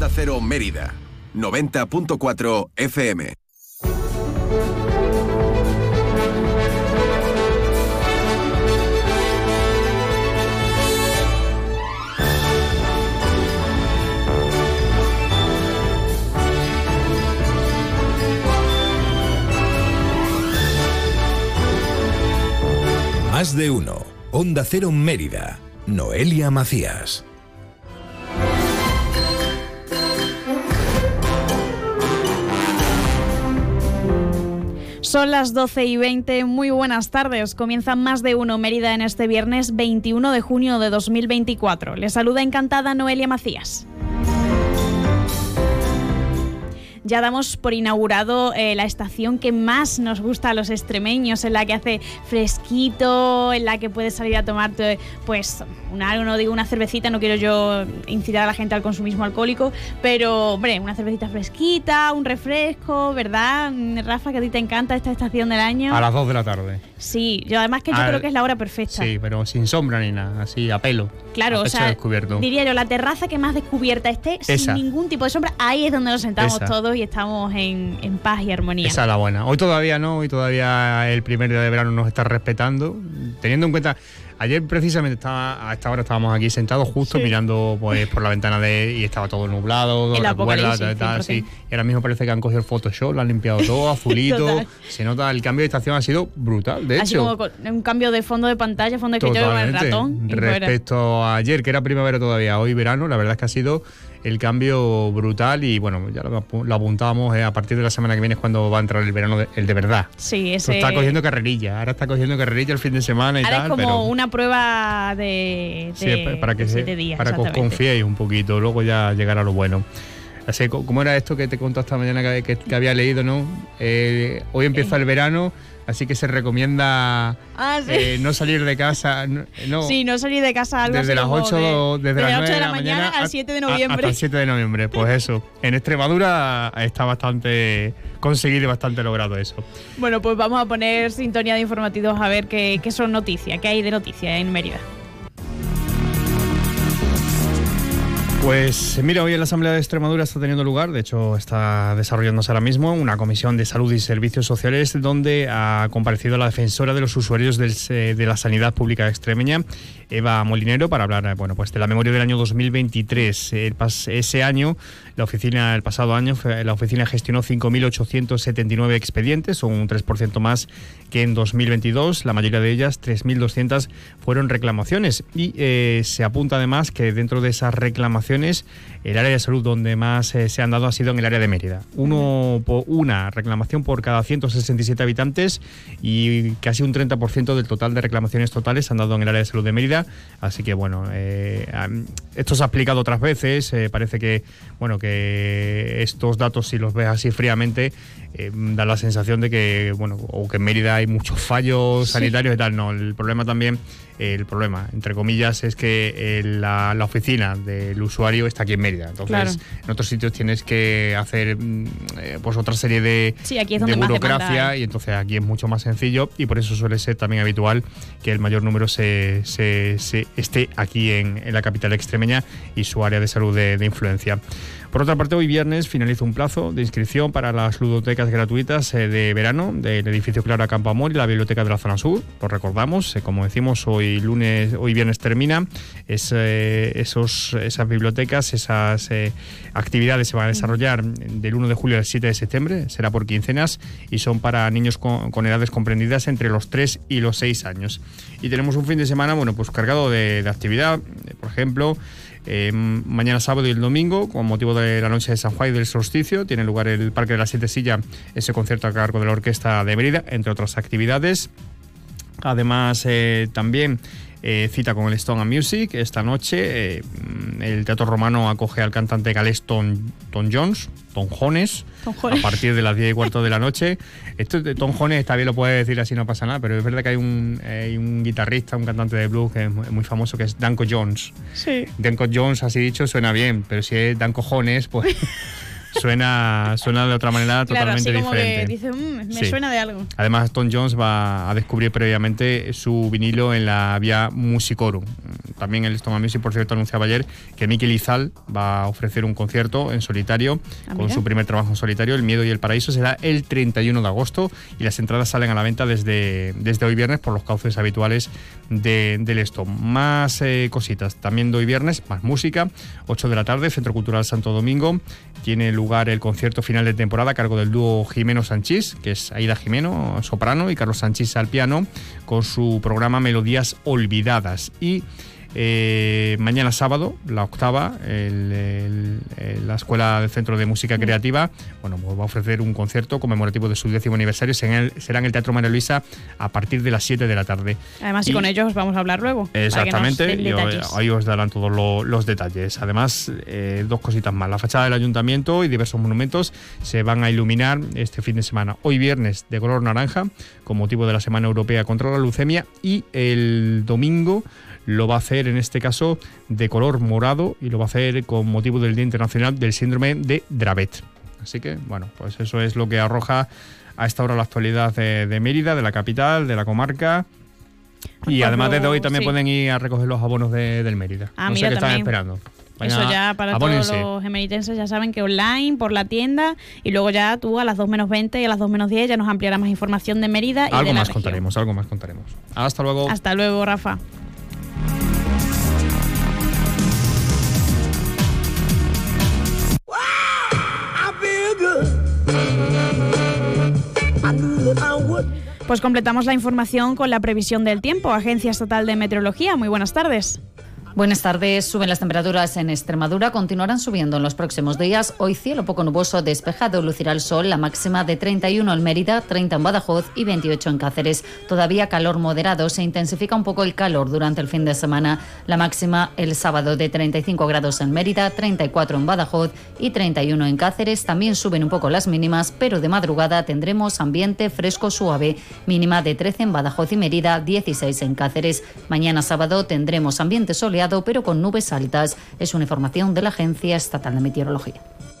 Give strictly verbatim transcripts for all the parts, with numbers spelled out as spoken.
Onda Cero Mérida, noventa punto cuatro F M. Más de uno. Onda Cero Mérida. Noelia Macías. Son las doce y veinte, muy buenas tardes. Comienza Más de Uno Mérida en este viernes veintiuno de junio de dos mil veinticuatro. Les saluda encantada Noelia Macías. Ya damos por inaugurado eh, la estación que más nos gusta a los extremeños, en la que hace fresquito, en la que puedes salir a tomarte, pues, una, no digo una cervecita, no quiero yo incitar a la gente al consumismo alcohólico, pero, hombre, una cervecita fresquita, un refresco, ¿verdad, Rafa, que a ti te encanta esta estación del año? A las dos de la tarde. Sí, yo además que yo Al... creo que es la hora perfecta. Sí, pero sin sombra ni nada, así a pelo. Claro, a o sea, descubierto. Diría yo, la terraza que más descubierta esté, Esa. sin ningún tipo de sombra, ahí es donde nos sentamos Esa. todos y estamos en, en paz y armonía. Esa es la buena. Hoy todavía no, hoy todavía el primer día de verano nos está respetando, teniendo en cuenta... Ayer precisamente estaba, a esta hora estábamos aquí sentados justo Sí. mirando pues por la ventana de y estaba todo nublado, El recuerdas, apocalipsis, tal, sí. cien por ciento. Y ahora mismo parece que han cogido el Photoshop, lo han limpiado todo, azulito. Total. Se nota, el cambio de estación ha sido brutal, de Así hecho. como con un cambio de fondo de pantalla, fondo de escritorio con el Totalmente. ratón. y fuera. Respecto a ayer, que era primavera todavía, hoy verano, la verdad es que ha sido el cambio brutal y bueno, ya lo, lo apuntábamos, eh, a partir de la semana que viene es cuando va a entrar el verano, de, el de verdad. Sí, Esto ese... está cogiendo carrerilla, ahora está cogiendo carrerilla el fin de semana y Ahora tal, es como pero una prueba de, sí, de, para que de se, siete días. para que os exactamente. confiéis un poquito, luego ya llegará lo bueno. Así, ¿cómo era esto que te contó esta mañana que, que, que había leído, no? Eh, hoy empieza el verano, así que se recomienda Ah, sí. eh, no salir de casa. No, no, Sí, no salir de casa algo desde así las como ocho, de, desde de las ocho nueve de la mañana al siete de noviembre. Hasta el siete de noviembre, pues eso. En Extremadura está bastante conseguido y bastante logrado eso. Bueno, pues vamos a poner sintonía de informativos a ver qué, qué son noticias, qué hay de noticias en Mérida. Pues mira, hoy en la Asamblea de Extremadura está teniendo lugar, de hecho está desarrollándose ahora mismo, una comisión de salud y servicios sociales donde ha comparecido la defensora de los usuarios del, de la sanidad pública extremeña, Eva Molinero, para hablar bueno, pues de la memoria del año dos mil veintitrés. El pas, ese año, la oficina, el pasado año, la oficina gestionó cinco mil ochocientos setenta y nueve expedientes, son un tres por ciento más que en dos mil veintidós. La mayoría de ellas, tres mil doscientas, fueron reclamaciones. Y eh, se apunta además que dentro de esas reclamaciones, el área de salud donde más eh, se han dado ha sido en el área de Mérida. Uno, po, una reclamación por cada ciento sesenta y siete habitantes y casi un treinta por ciento del total de reclamaciones totales se han dado en el área de salud de Mérida. Así que bueno, eh, esto se ha explicado otras veces. Eh, parece que bueno que estos datos, si los ves así fríamente, eh, da la sensación de que bueno o que en Mérida hay muchos fallos sí. sanitarios y tal. No, el problema también, eh, el problema entre comillas, es que eh, la, la oficina del usuario está aquí en Mérida. Entonces, claro. en otros sitios tienes que hacer eh, pues otra serie de, sí, aquí es de donde burocracia más y entonces aquí es mucho más sencillo y por eso suele ser también habitual que el mayor número se, se, se esté aquí en, en la capital extremeña y su área de salud de, de influencia. Por otra parte, hoy viernes finaliza un plazo de inscripción para las ludotecas gratuitas eh, de verano del edificio Clara Campoamor y la biblioteca de la zona sur. Lo recordamos, eh, como decimos, hoy lunes, hoy viernes termina. Es, eh, esos, esas bibliotecas, esas eh, actividades se van a desarrollar del uno de julio al siete de septiembre, será por quincenas y son para niños con, con edades comprendidas entre los tres y los seis años. Y tenemos un fin de semana, bueno, pues cargado de, de actividad, por ejemplo. Eh, mañana sábado y el domingo, con motivo de la noche de San Juan y del solsticio, tiene lugar el Parque de la Siete Sillas, ese concierto a cargo de la Orquesta de Mérida, entre otras actividades. Además, eh, también eh, cita con el Stone and Music. Esta noche eh, el Teatro Romano acoge al cantante galés Tom, Tom Jones, Tom Jones, Tom Jones, a partir de las diez y cuarto de la noche. Esto de Tom Jones está bien, lo puedes decir así, no pasa nada, pero es verdad que hay un, eh, un guitarrista, un cantante de blues que es muy, muy famoso, que es Danko Jones. Sí. Danko Jones, así dicho, suena bien, pero si es Danko Jones, pues... Suena, suena de otra manera claro, totalmente así como diferente. Que dice, mmm, me sí. suena de algo. Además, Tom Jones va a descubrir previamente su vinilo en la vía Musicorum, también el Stone Music, por cierto, anunciaba ayer que Mikel Izal va a ofrecer un concierto en solitario, ah, con su primer trabajo en solitario, El Miedo y el Paraíso, será el treinta y uno de agosto y las entradas salen a la venta desde, desde hoy viernes por los cauces habituales de, del Stone. Más eh, cositas, también de hoy viernes, más música, ocho de la tarde, Centro Cultural Santo Domingo, tiene lugar el concierto final de temporada a cargo del dúo Jimeno Sanchís, que es Aida Jimeno, soprano, y Carlos Sanchís al piano, con su programa Melodías Olvidadas. Y Eh, mañana sábado, la octava, el, el, el, la Escuela del Centro de Música Creativa, bueno, pues va a ofrecer un concierto conmemorativo de su décimo aniversario. Será en el, será en el Teatro María Luisa a partir de las siete de la tarde. Además, y, y con ellos vamos a hablar luego. Exactamente, y ahí os darán todos lo, los detalles. Además, eh, dos cositas más. La fachada del Ayuntamiento y diversos monumentos se van a iluminar este fin de semana. Hoy viernes de color naranja, con motivo de la Semana Europea contra la Leucemia, y el domingo lo va a hacer, en este caso, de color morado, y lo va a hacer con motivo del Día Internacional del Síndrome de Dravet. Así que, bueno, pues eso es lo que arroja a esta hora la actualidad de, de Mérida, de la capital, de la comarca. Y pues además, desde hoy también sí. pueden ir a recoger los abonos de, del Mérida. Ah, no mira, sé qué están también. esperando. Vayan, eso ya para abónense. Todos los emeritenses ya saben que online, por la tienda, y luego ya tú a las dos menos veinte y a las dos menos diez ya nos ampliarás más información de Mérida y algo de la más región. contaremos, algo más contaremos. Hasta luego. Hasta luego, Rafa. Pues completamos la información con la previsión del tiempo. Agencia Estatal de Meteorología, muy buenas tardes. Buenas tardes. Suben las temperaturas en Extremadura, continuarán subiendo en los próximos días. Hoy cielo poco nuboso, despejado, lucirá el sol, la máxima de treinta y uno en Mérida, treinta en Badajoz y veintiocho en Cáceres. Todavía calor moderado, se intensifica un poco el calor durante el fin de semana. La máxima el sábado de treinta y cinco grados en Mérida, treinta y cuatro en Badajoz y treinta y uno en Cáceres. También suben un poco las mínimas, pero de madrugada tendremos ambiente fresco suave, mínima de trece en Badajoz y Mérida, dieciséis en Cáceres. Mañana sábado tendremos ambiente soleado, pero con nubes altas. Es una información de la Agencia Estatal de Meteorología.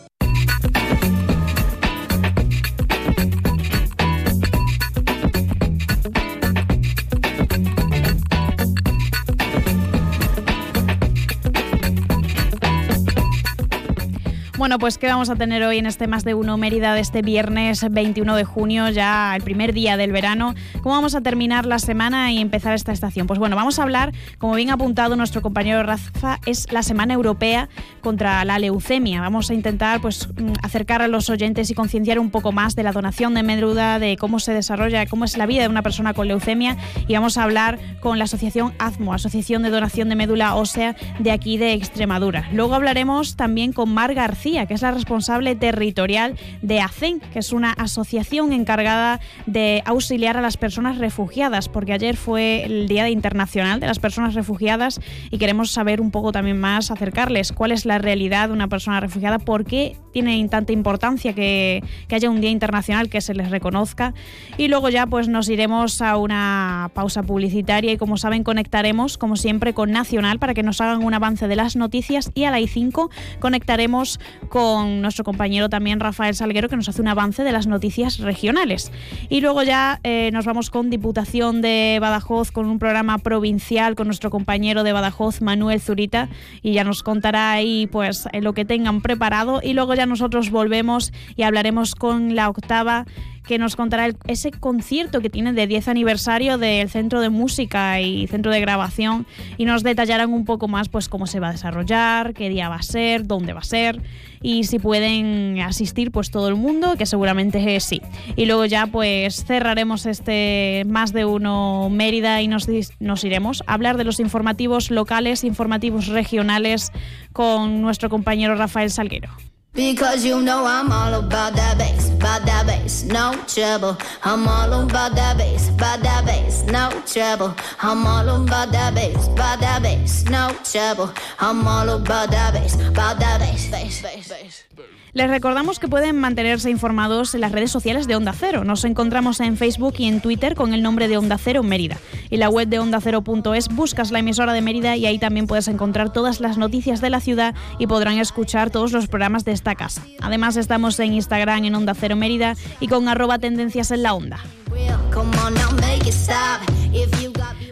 Bueno, pues ¿qué vamos a tener hoy en este Más de Uno Mérida de este viernes veintiuno de junio, ya el primer día del verano? ¿Cómo vamos a terminar la semana y empezar esta estación? Pues bueno, vamos a hablar, como bien ha apuntado nuestro compañero Rafa, es la Semana Europea contra la Leucemia. Vamos a intentar pues acercar a los oyentes y concienciar un poco más de la donación de médula, de cómo se desarrolla, cómo es la vida de una persona con leucemia, y vamos a hablar con la asociación AZMO, Asociación de Donación de Médula Ósea de aquí de Extremadura. Luego hablaremos también con Mar García, que es la responsable territorial de ACEN, que es una asociación encargada de auxiliar a las personas refugiadas, porque ayer fue el Día Internacional de las Personas Refugiadas y queremos saber un poco también más, acercarles cuál es la realidad de una persona refugiada, por qué tiene tanta importancia que, que haya un Día Internacional, que se les reconozca. Y luego ya pues nos iremos a una pausa publicitaria y, como saben, conectaremos como siempre con Nacional para que nos hagan un avance de las noticias, y a la I cinco conectaremos con nuestro compañero también Rafael Salguero, que nos hace un avance de las noticias regionales. Y luego ya eh, nos vamos con Diputación de Badajoz, con un programa provincial con nuestro compañero de Badajoz, Manuel Zurita, y ya nos contará ahí pues lo que tengan preparado. Y luego ya nosotros volvemos y hablaremos con la octava, que nos contará el, ese concierto que tiene de diez aniversario del Centro de Música y Centro de Grabación, y nos detallarán un poco más pues cómo se va a desarrollar, qué día va a ser, dónde va a ser, y si pueden asistir pues todo el mundo, que seguramente es sí. Y luego ya pues cerraremos este Más de Uno Mérida y nos, nos iremos a hablar de los informativos locales, informativos regionales, con nuestro compañero Rafael Salguero. Because you know I'm all about that bass, about that bass, no trouble. I'm all about that bass, about that bass, no trouble. I'm all about that bass, about that bass, no trouble. I'm all about that bass, about that bass, bass, bass, bass. Les recordamos que pueden mantenerse informados en las redes sociales de Onda Cero. Nos encontramos en Facebook y en Twitter con el nombre de Onda Cero Mérida. Y la web de onda cero punto es, buscas la emisora de Mérida y ahí también puedes encontrar todas las noticias de la ciudad y podrán escuchar todos los programas de esta casa. Además, estamos en Instagram en Onda Cero Mérida y con arroba tendencias en la onda.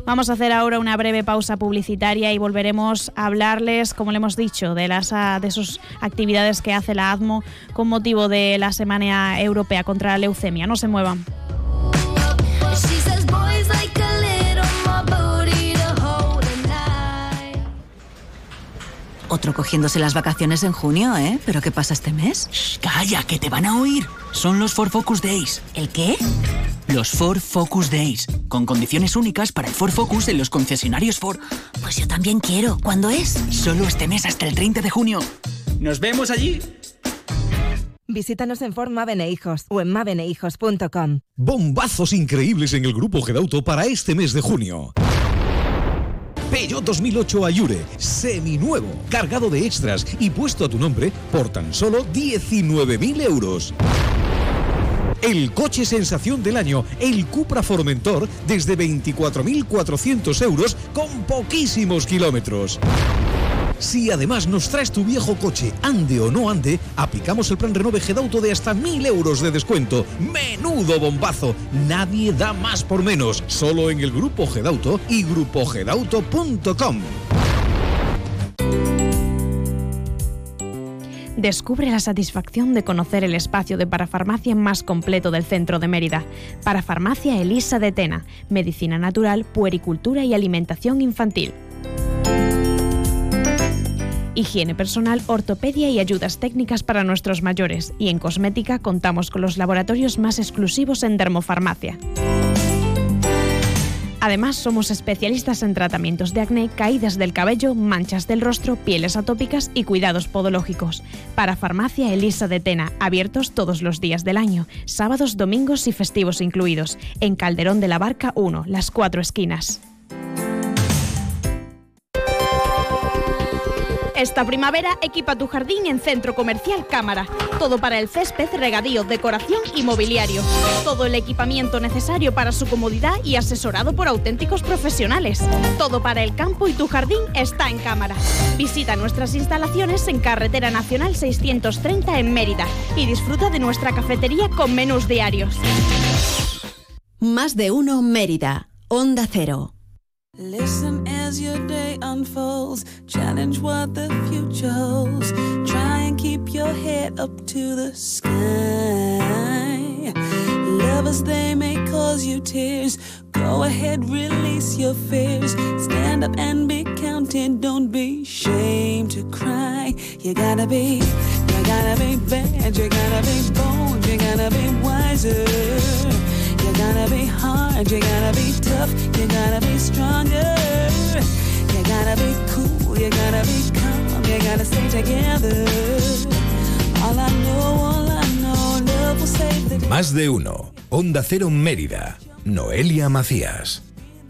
Vamos a hacer ahora una breve pausa publicitaria y volveremos a hablarles, como le hemos dicho, de las de sus actividades que hace la A D M O con motivo de la Semana Europea contra la Leucemia. No se muevan. Otro cogiéndose las vacaciones en junio, ¿eh? ¿Pero qué pasa este mes? Shh, calla, que te van a oír. Son los Ford Focus Days. ¿El qué? Los Ford Focus Days, con condiciones únicas para el Ford Focus en los concesionarios Ford. Pues yo también quiero. ¿Cuándo es? Solo este mes hasta el treinta de junio. ¡Nos vemos allí! Visítanos en Ford Maven e Hijos o en maven e hijos punto com. Bombazos increíbles en el Grupo Gedauto para este mes de junio. Peugeot dos mil ocho Ayure, seminuevo, cargado de extras y puesto a tu nombre por tan solo diecinueve mil euros. El coche sensación del año, el Cupra Formentor, desde veinticuatro mil cuatrocientos euros con poquísimos kilómetros. Si además nos traes tu viejo coche, ande o no ande, aplicamos el plan Renove Gedauto de hasta mil euros de descuento. ¡Menudo bombazo! Nadie da más por menos. Solo en el Grupo Gedauto y grupo gedauto punto com. Descubre la satisfacción de conocer el espacio de parafarmacia más completo del centro de Mérida. Parafarmacia Elisa de Tena. Medicina natural, puericultura y alimentación infantil. Higiene personal, ortopedia y ayudas técnicas para nuestros mayores. Y en cosmética contamos con los laboratorios más exclusivos en dermofarmacia. Además, somos especialistas en tratamientos de acné, caídas del cabello, manchas del rostro, pieles atópicas y cuidados podológicos. Parafarmacia Elisa de Tena, abiertos todos los días del año, sábados, domingos y festivos incluidos. En Calderón de la Barca uno, Las Cuatro Esquinas. Esta primavera equipa tu jardín en Centro Comercial Cámara. Todo para el césped, regadío, decoración y mobiliario. Todo el equipamiento necesario para su comodidad y asesorado por auténticos profesionales. Todo para el campo y tu jardín está en Cámara. Visita nuestras instalaciones en Carretera Nacional seiscientos treinta en Mérida y disfruta de nuestra cafetería con menús diarios. Más de uno Mérida. Onda Cero. Listen as your day unfolds. Challenge what the future holds. Try and keep your head up to the sky. Lovers, they may cause you tears. Go ahead, release your fears. Stand up and be counted. Don't be ashamed to cry. You gotta be, you gotta be bad. You gotta be bold. You gotta be wiser. You gotta be hard, you gotta be tough, you gotta be stronger. You gotta be cool, you gotta be calm, you gotta stay together. All I know, all I know, love will save the day. Más de uno. Onda Cero Mérida. Noelia Macías.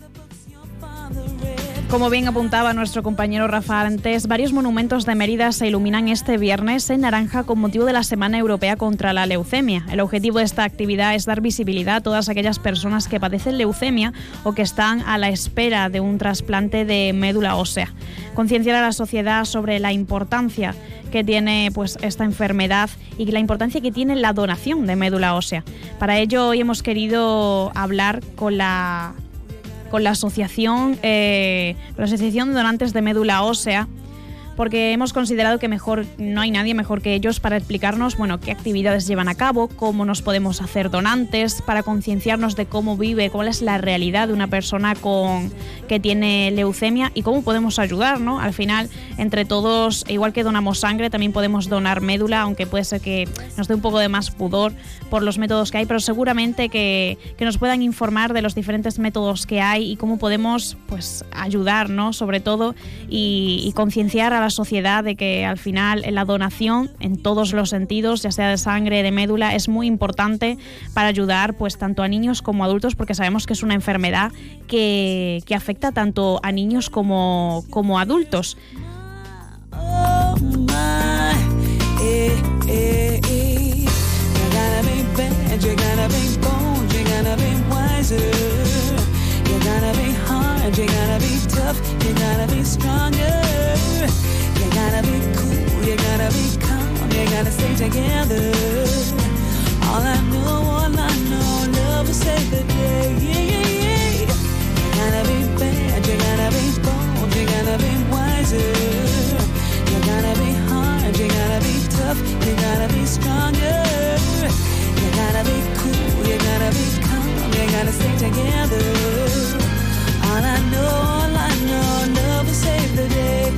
Como bien apuntaba nuestro compañero Rafa antes, varios monumentos de Mérida se iluminan este viernes en naranja con motivo de la Semana Europea contra la Leucemia. El objetivo de esta actividad es dar visibilidad a todas aquellas personas que padecen leucemia o que están a la espera de un trasplante de médula ósea. Concienciar a la sociedad sobre la importancia que tiene pues esta enfermedad y la importancia que tiene la donación de médula ósea. Para ello hoy hemos querido hablar con la con la asociación, eh, con la asociación de donantes de médula ósea, porque hemos considerado que mejor no hay nadie mejor que ellos para explicarnos, bueno, qué actividades llevan a cabo, cómo nos podemos hacer donantes, para concienciarnos de cómo vive, cuál es la realidad de una persona con que tiene leucemia y cómo podemos ayudar, ¿no? Al final, entre todos, igual que donamos sangre, también podemos donar médula, aunque puede ser que nos dé un poco de más pudor por los métodos que hay, pero seguramente que, que nos puedan informar de los diferentes métodos que hay y cómo podemos, pues, ayudar, ¿no? Sobre todo, y, y concienciar a la sociedad de que al final la donación en todos los sentidos, ya sea de sangre, de médula, es muy importante para ayudar pues tanto a niños como a adultos, porque sabemos que es una enfermedad que, que afecta tanto a niños como, como a adultos. Oh my, eh, eh, eh. You gotta be bad, you gotta be bold, you gotta be wiser. You gotta be hard, you gotta be tough, you gotta be stronger. You gotta be cool, you gotta be calm, you gotta stay together. All I know, all I know, love will save the day. Yeah, yeah, yeah. You gotta be bad. tough, you gotta be stronger. You gotta be cool, you gotta be calm, you gotta stay together. All I know, all I know, love will save the day.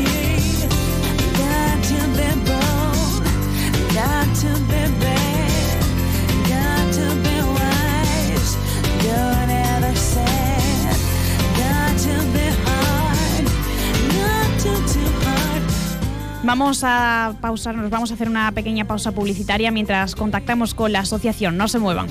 Got to be bold, got to be bad, got to be wise, don't ever sad. Got to be hard, not too, too hard. Vamos a pausarnos, vamos a hacer una pequeña pausa publicitaria mientras contactamos con la asociación. No se muevan.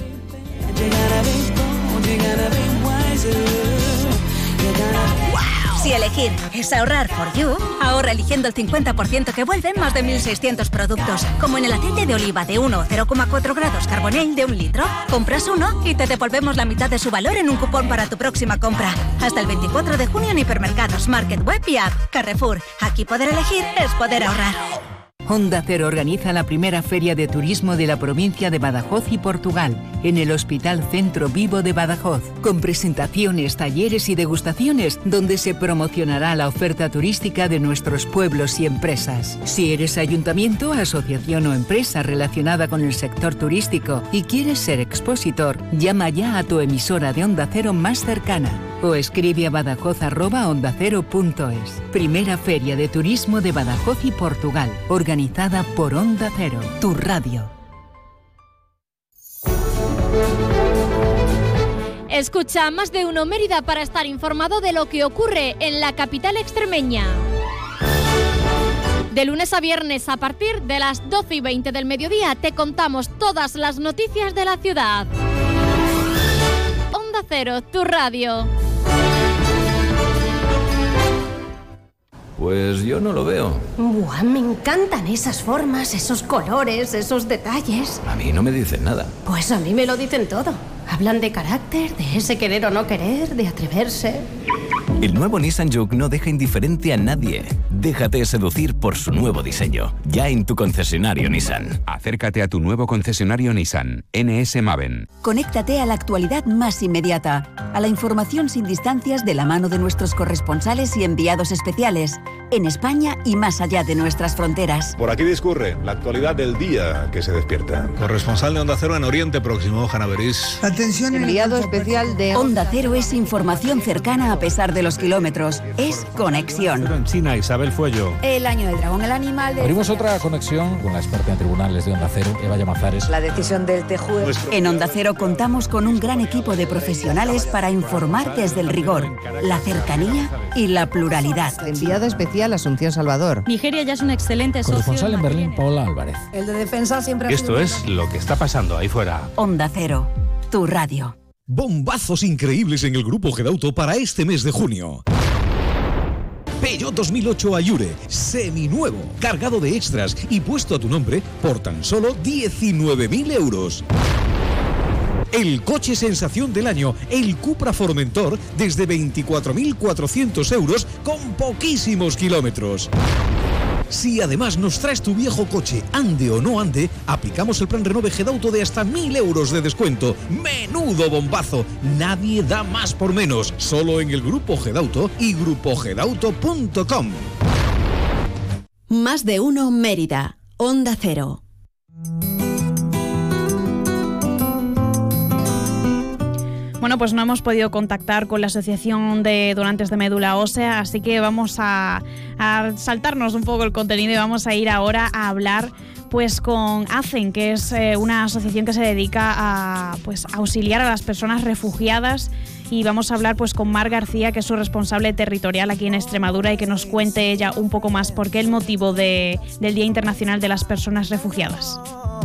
Si elegir es ahorrar for you, ahorra eligiendo el cincuenta por ciento que vuelve en más de mil seiscientos productos, como en el aceite de oliva de uno o cero coma cuatro grados Carbonell de un litro. Compras uno y te devolvemos la mitad de su valor en un cupón para tu próxima compra. Hasta el veinticuatro de junio en hipermercados, Market, Web y App. Carrefour, aquí poder elegir es poder ahorrar. Onda Cero organiza la primera feria de turismo de la provincia de Badajoz y Portugal, en el Hospital Centro Vivo de Badajoz, con presentaciones, talleres y degustaciones, donde se promocionará la oferta turística de nuestros pueblos y empresas. Si eres ayuntamiento, asociación o empresa relacionada con el sector turístico y quieres ser expositor, llama ya a tu emisora de Onda Cero más cercana o escribe a badajoz arroba onda cero punto es. Primera Feria de Turismo de Badajoz y Portugal, organizada por Onda Cero, tu radio. Escucha Más de Uno Mérida para estar informado de lo que ocurre en la capital extremeña. De lunes a viernes a partir de las doce y veinte del mediodía te contamos todas las noticias de la ciudad. Onda Cero, tu radio. Pues yo no lo veo. Buah, me encantan esas formas, esos colores, esos detalles. A mí no me dicen nada. Pues a mí me lo dicen todo. Hablan de carácter, de ese querer o no querer, de atreverse. El nuevo Nissan Juke no deja indiferente a nadie. Déjate seducir por su nuevo diseño. Ya en tu concesionario Nissan. Acércate a tu nuevo concesionario Nissan, N S Maven. Conéctate a la actualidad más inmediata, a la información sin distancias de la mano de nuestros corresponsales y enviados especiales, en España y más allá de nuestras fronteras. Por aquí discurre la actualidad del día que se despierta. Corresponsal de Onda Cero en Oriente Próximo, Hanna Beris. Atención, enviado especial de Onda Cero es información cercana a pesar de los kilómetros. Es conexión. En China, Isabel Fuello. El año del dragón, el animal de... Abrimos otra conexión con la experta en tribunales de Onda Cero, Eva Llamazares. La decisión del T J U E. En Onda Cero contamos con un gran equipo de profesionales para informar desde el rigor, la cercanía y la pluralidad. Enviada especial Asunción Salvador. Nigeria ya es un excelente socio. Corresponsal en Berlín, Paola Álvarez. El de defensa siempre ha Esto sido es lo que está pasando ahí fuera. Onda Cero, tu radio. Bombazos increíbles en el Grupo Gedauto para este mes de junio. Peugeot dos mil ocho Ayure, seminuevo, cargado de extras y puesto a tu nombre por tan solo diecinueve mil euros. El coche sensación del año, el Cupra Formentor, desde veinticuatro mil cuatrocientos euros con poquísimos kilómetros. Si además nos traes tu viejo coche, ande o no ande, aplicamos el plan Renove Gedauto de hasta mil euros de descuento. ¡Menudo bombazo! Nadie da más por menos. Solo en el Grupo Gedauto y grupo gedauto punto com. Más de Uno Mérida, Onda Cero. Bueno, pues no hemos podido contactar con la Asociación de Donantes de Médula Ósea, así que vamos a, a saltarnos un poco el contenido y vamos a ir ahora a hablar pues con ACEN, que es eh, una asociación que se dedica a pues auxiliar a las personas refugiadas, y vamos a hablar pues con Mar García, que es su responsable territorial aquí en Extremadura, y que nos cuente ella un poco más por qué el motivo de, del Día Internacional de las Personas Refugiadas.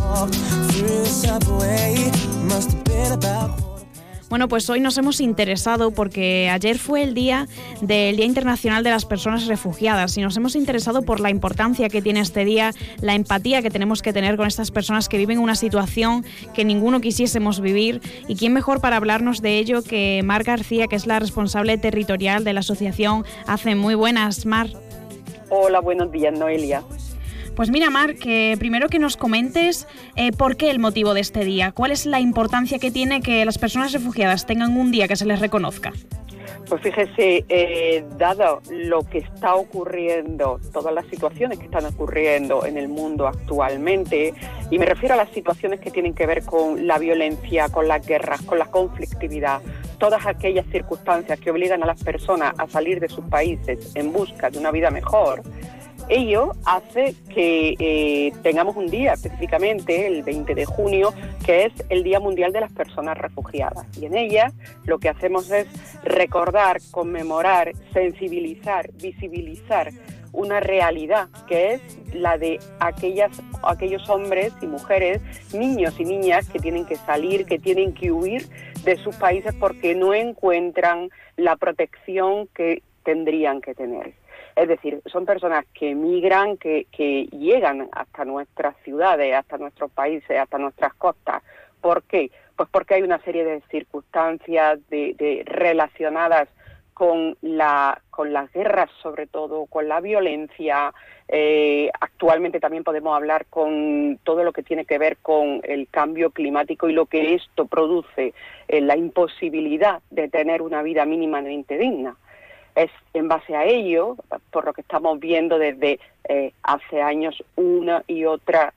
Bueno, pues hoy nos hemos interesado porque ayer fue el día del Día Internacional de las Personas Refugiadas y nos hemos interesado por la importancia que tiene este día, la empatía que tenemos que tener con estas personas que viven una situación que ninguno quisiésemos vivir, y quién mejor para hablarnos de ello que Mar García, que es la responsable territorial de la asociación ACEN. Muy buenas, Mar. Hola, buenos días, Noelia. Pues mira, Mar, que primero que nos comentes eh, por qué el motivo de este día. ¿Cuál es la importancia que tiene que las personas refugiadas tengan un día que se les reconozca? Pues fíjese, eh, dado lo que está ocurriendo, todas las situaciones que están ocurriendo en el mundo actualmente, y me refiero a las situaciones que tienen que ver con la violencia, con las guerras, con la conflictividad, todas aquellas circunstancias que obligan a las personas a salir de sus países en busca de una vida mejor, ello hace que eh, tengamos un día específicamente, el veinte de junio, que es el Día Mundial de las Personas Refugiadas. Y en ella lo que hacemos es recordar, conmemorar, sensibilizar, visibilizar una realidad que es la de aquellas, aquellos hombres y mujeres, niños y niñas que tienen que salir, que tienen que huir de sus países porque no encuentran la protección que tendrían que tener. Es decir, son personas que emigran, que, que llegan hasta nuestras ciudades, hasta nuestros países, hasta nuestras costas. ¿Por qué? Pues porque hay una serie de circunstancias de, de relacionadas con la con las guerras, sobre todo, con la violencia. Eh, actualmente también podemos hablar con todo lo que tiene que ver con el cambio climático y lo que esto produce, eh, la imposibilidad de tener una vida mínimamente digna. Es en base a ello, por lo que estamos viendo desde eh, hace años, una y otra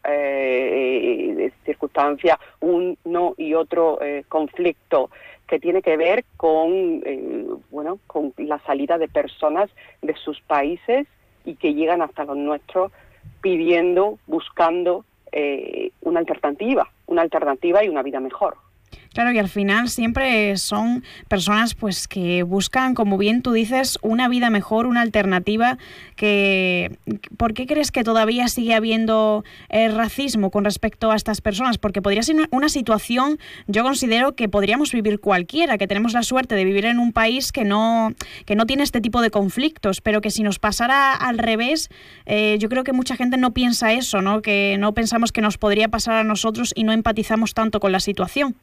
eh, circunstancia, uno y otro eh, conflicto que tiene que ver con, eh, bueno, con la salida de personas de sus países y que llegan hasta los nuestros pidiendo, buscando eh, una alternativa, una alternativa y una vida mejor. Claro, y al final siempre son personas pues que buscan, como bien tú dices, una vida mejor, una alternativa. Que ¿por qué crees que todavía sigue habiendo eh, racismo con respecto a estas personas? Porque podría ser una situación, yo considero que podríamos vivir cualquiera, que tenemos la suerte de vivir en un país que no, que no tiene este tipo de conflictos, pero que si nos pasara al revés, eh, yo creo que mucha gente no piensa eso, ¿no? Que no pensamos que nos podría pasar a nosotros y no empatizamos tanto con la situación.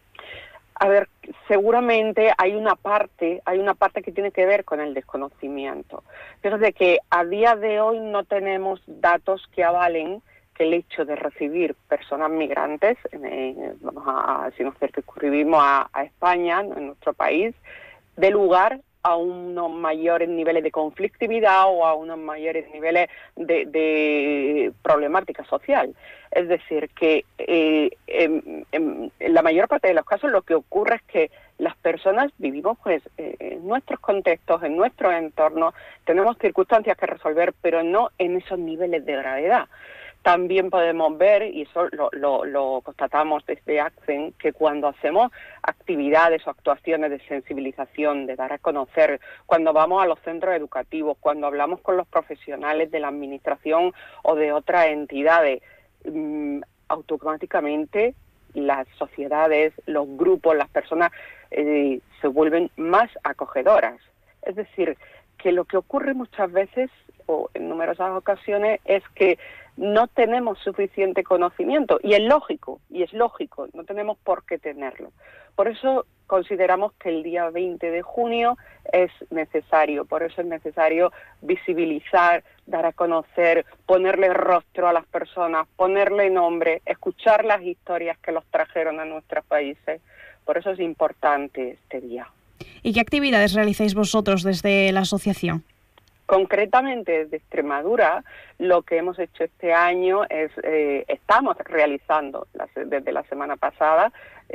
A ver, seguramente hay una parte, hay una parte que tiene que ver con el desconocimiento. Fíjate que a día de hoy no tenemos datos que avalen que el hecho de recibir personas migrantes, eh, vamos a, si nos circunscribimos a, a España, en nuestro país, dé lugar a unos mayores niveles de conflictividad o a unos mayores niveles de, de problemática social. Es decir, que eh, en, en, en la mayor parte de los casos lo que ocurre es que las personas vivimos pues eh, en nuestros contextos, en nuestro entorno, tenemos circunstancias que resolver, pero no en esos niveles de gravedad. También podemos ver, y eso lo, lo, lo constatamos desde ACCEN, que cuando hacemos actividades o actuaciones de sensibilización, de dar a conocer, cuando vamos a los centros educativos, cuando hablamos con los profesionales de la administración o de otras entidades, mmm, automáticamente las sociedades, los grupos, las personas eh, se vuelven más acogedoras. Es decir, que lo que ocurre muchas veces, o en numerosas ocasiones, es que no tenemos suficiente conocimiento, y es lógico, y es lógico, no tenemos por qué tenerlo. Por eso consideramos que el día veinte de junio es necesario, por eso es necesario visibilizar, dar a conocer, ponerle rostro a las personas, ponerle nombre, escuchar las historias que los trajeron a nuestros países. Por eso es importante este día. ¿Y qué actividades realizáis vosotros desde la asociación? Concretamente desde Extremadura, lo que hemos hecho este año es, eh, estamos realizando las, desde la semana pasada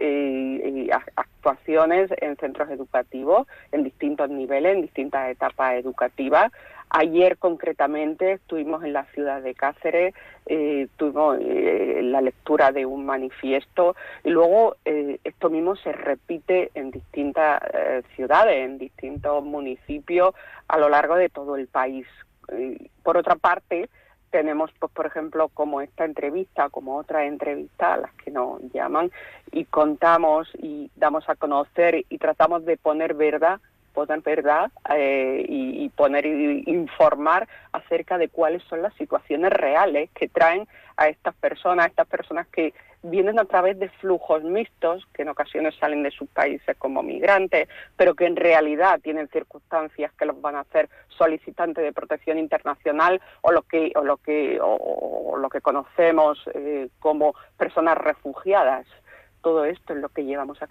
eh, actuaciones en centros educativos, en distintos niveles, en distintas etapas educativas. Ayer concretamente estuvimos en la ciudad de Cáceres, eh, tuvimos eh, la lectura de un manifiesto y luego eh, esto mismo se repite en distintas eh, ciudades, en distintos municipios a lo largo de todo el país. Eh, por otra parte, tenemos, pues, por ejemplo, como esta entrevista, como otras entrevistas a las que nos llaman y contamos y damos a conocer y tratamos de poner verdad poner verdad eh, y, y poner y informar acerca de cuáles son las situaciones reales que traen a estas personas, a estas personas que vienen a través de flujos mixtos, que en ocasiones salen de sus países como migrantes, pero que en realidad tienen circunstancias que los van a hacer solicitantes de protección internacional o lo que o lo que o, o lo que conocemos eh, como personas refugiadas. Todo esto es lo que llevamos a cabo.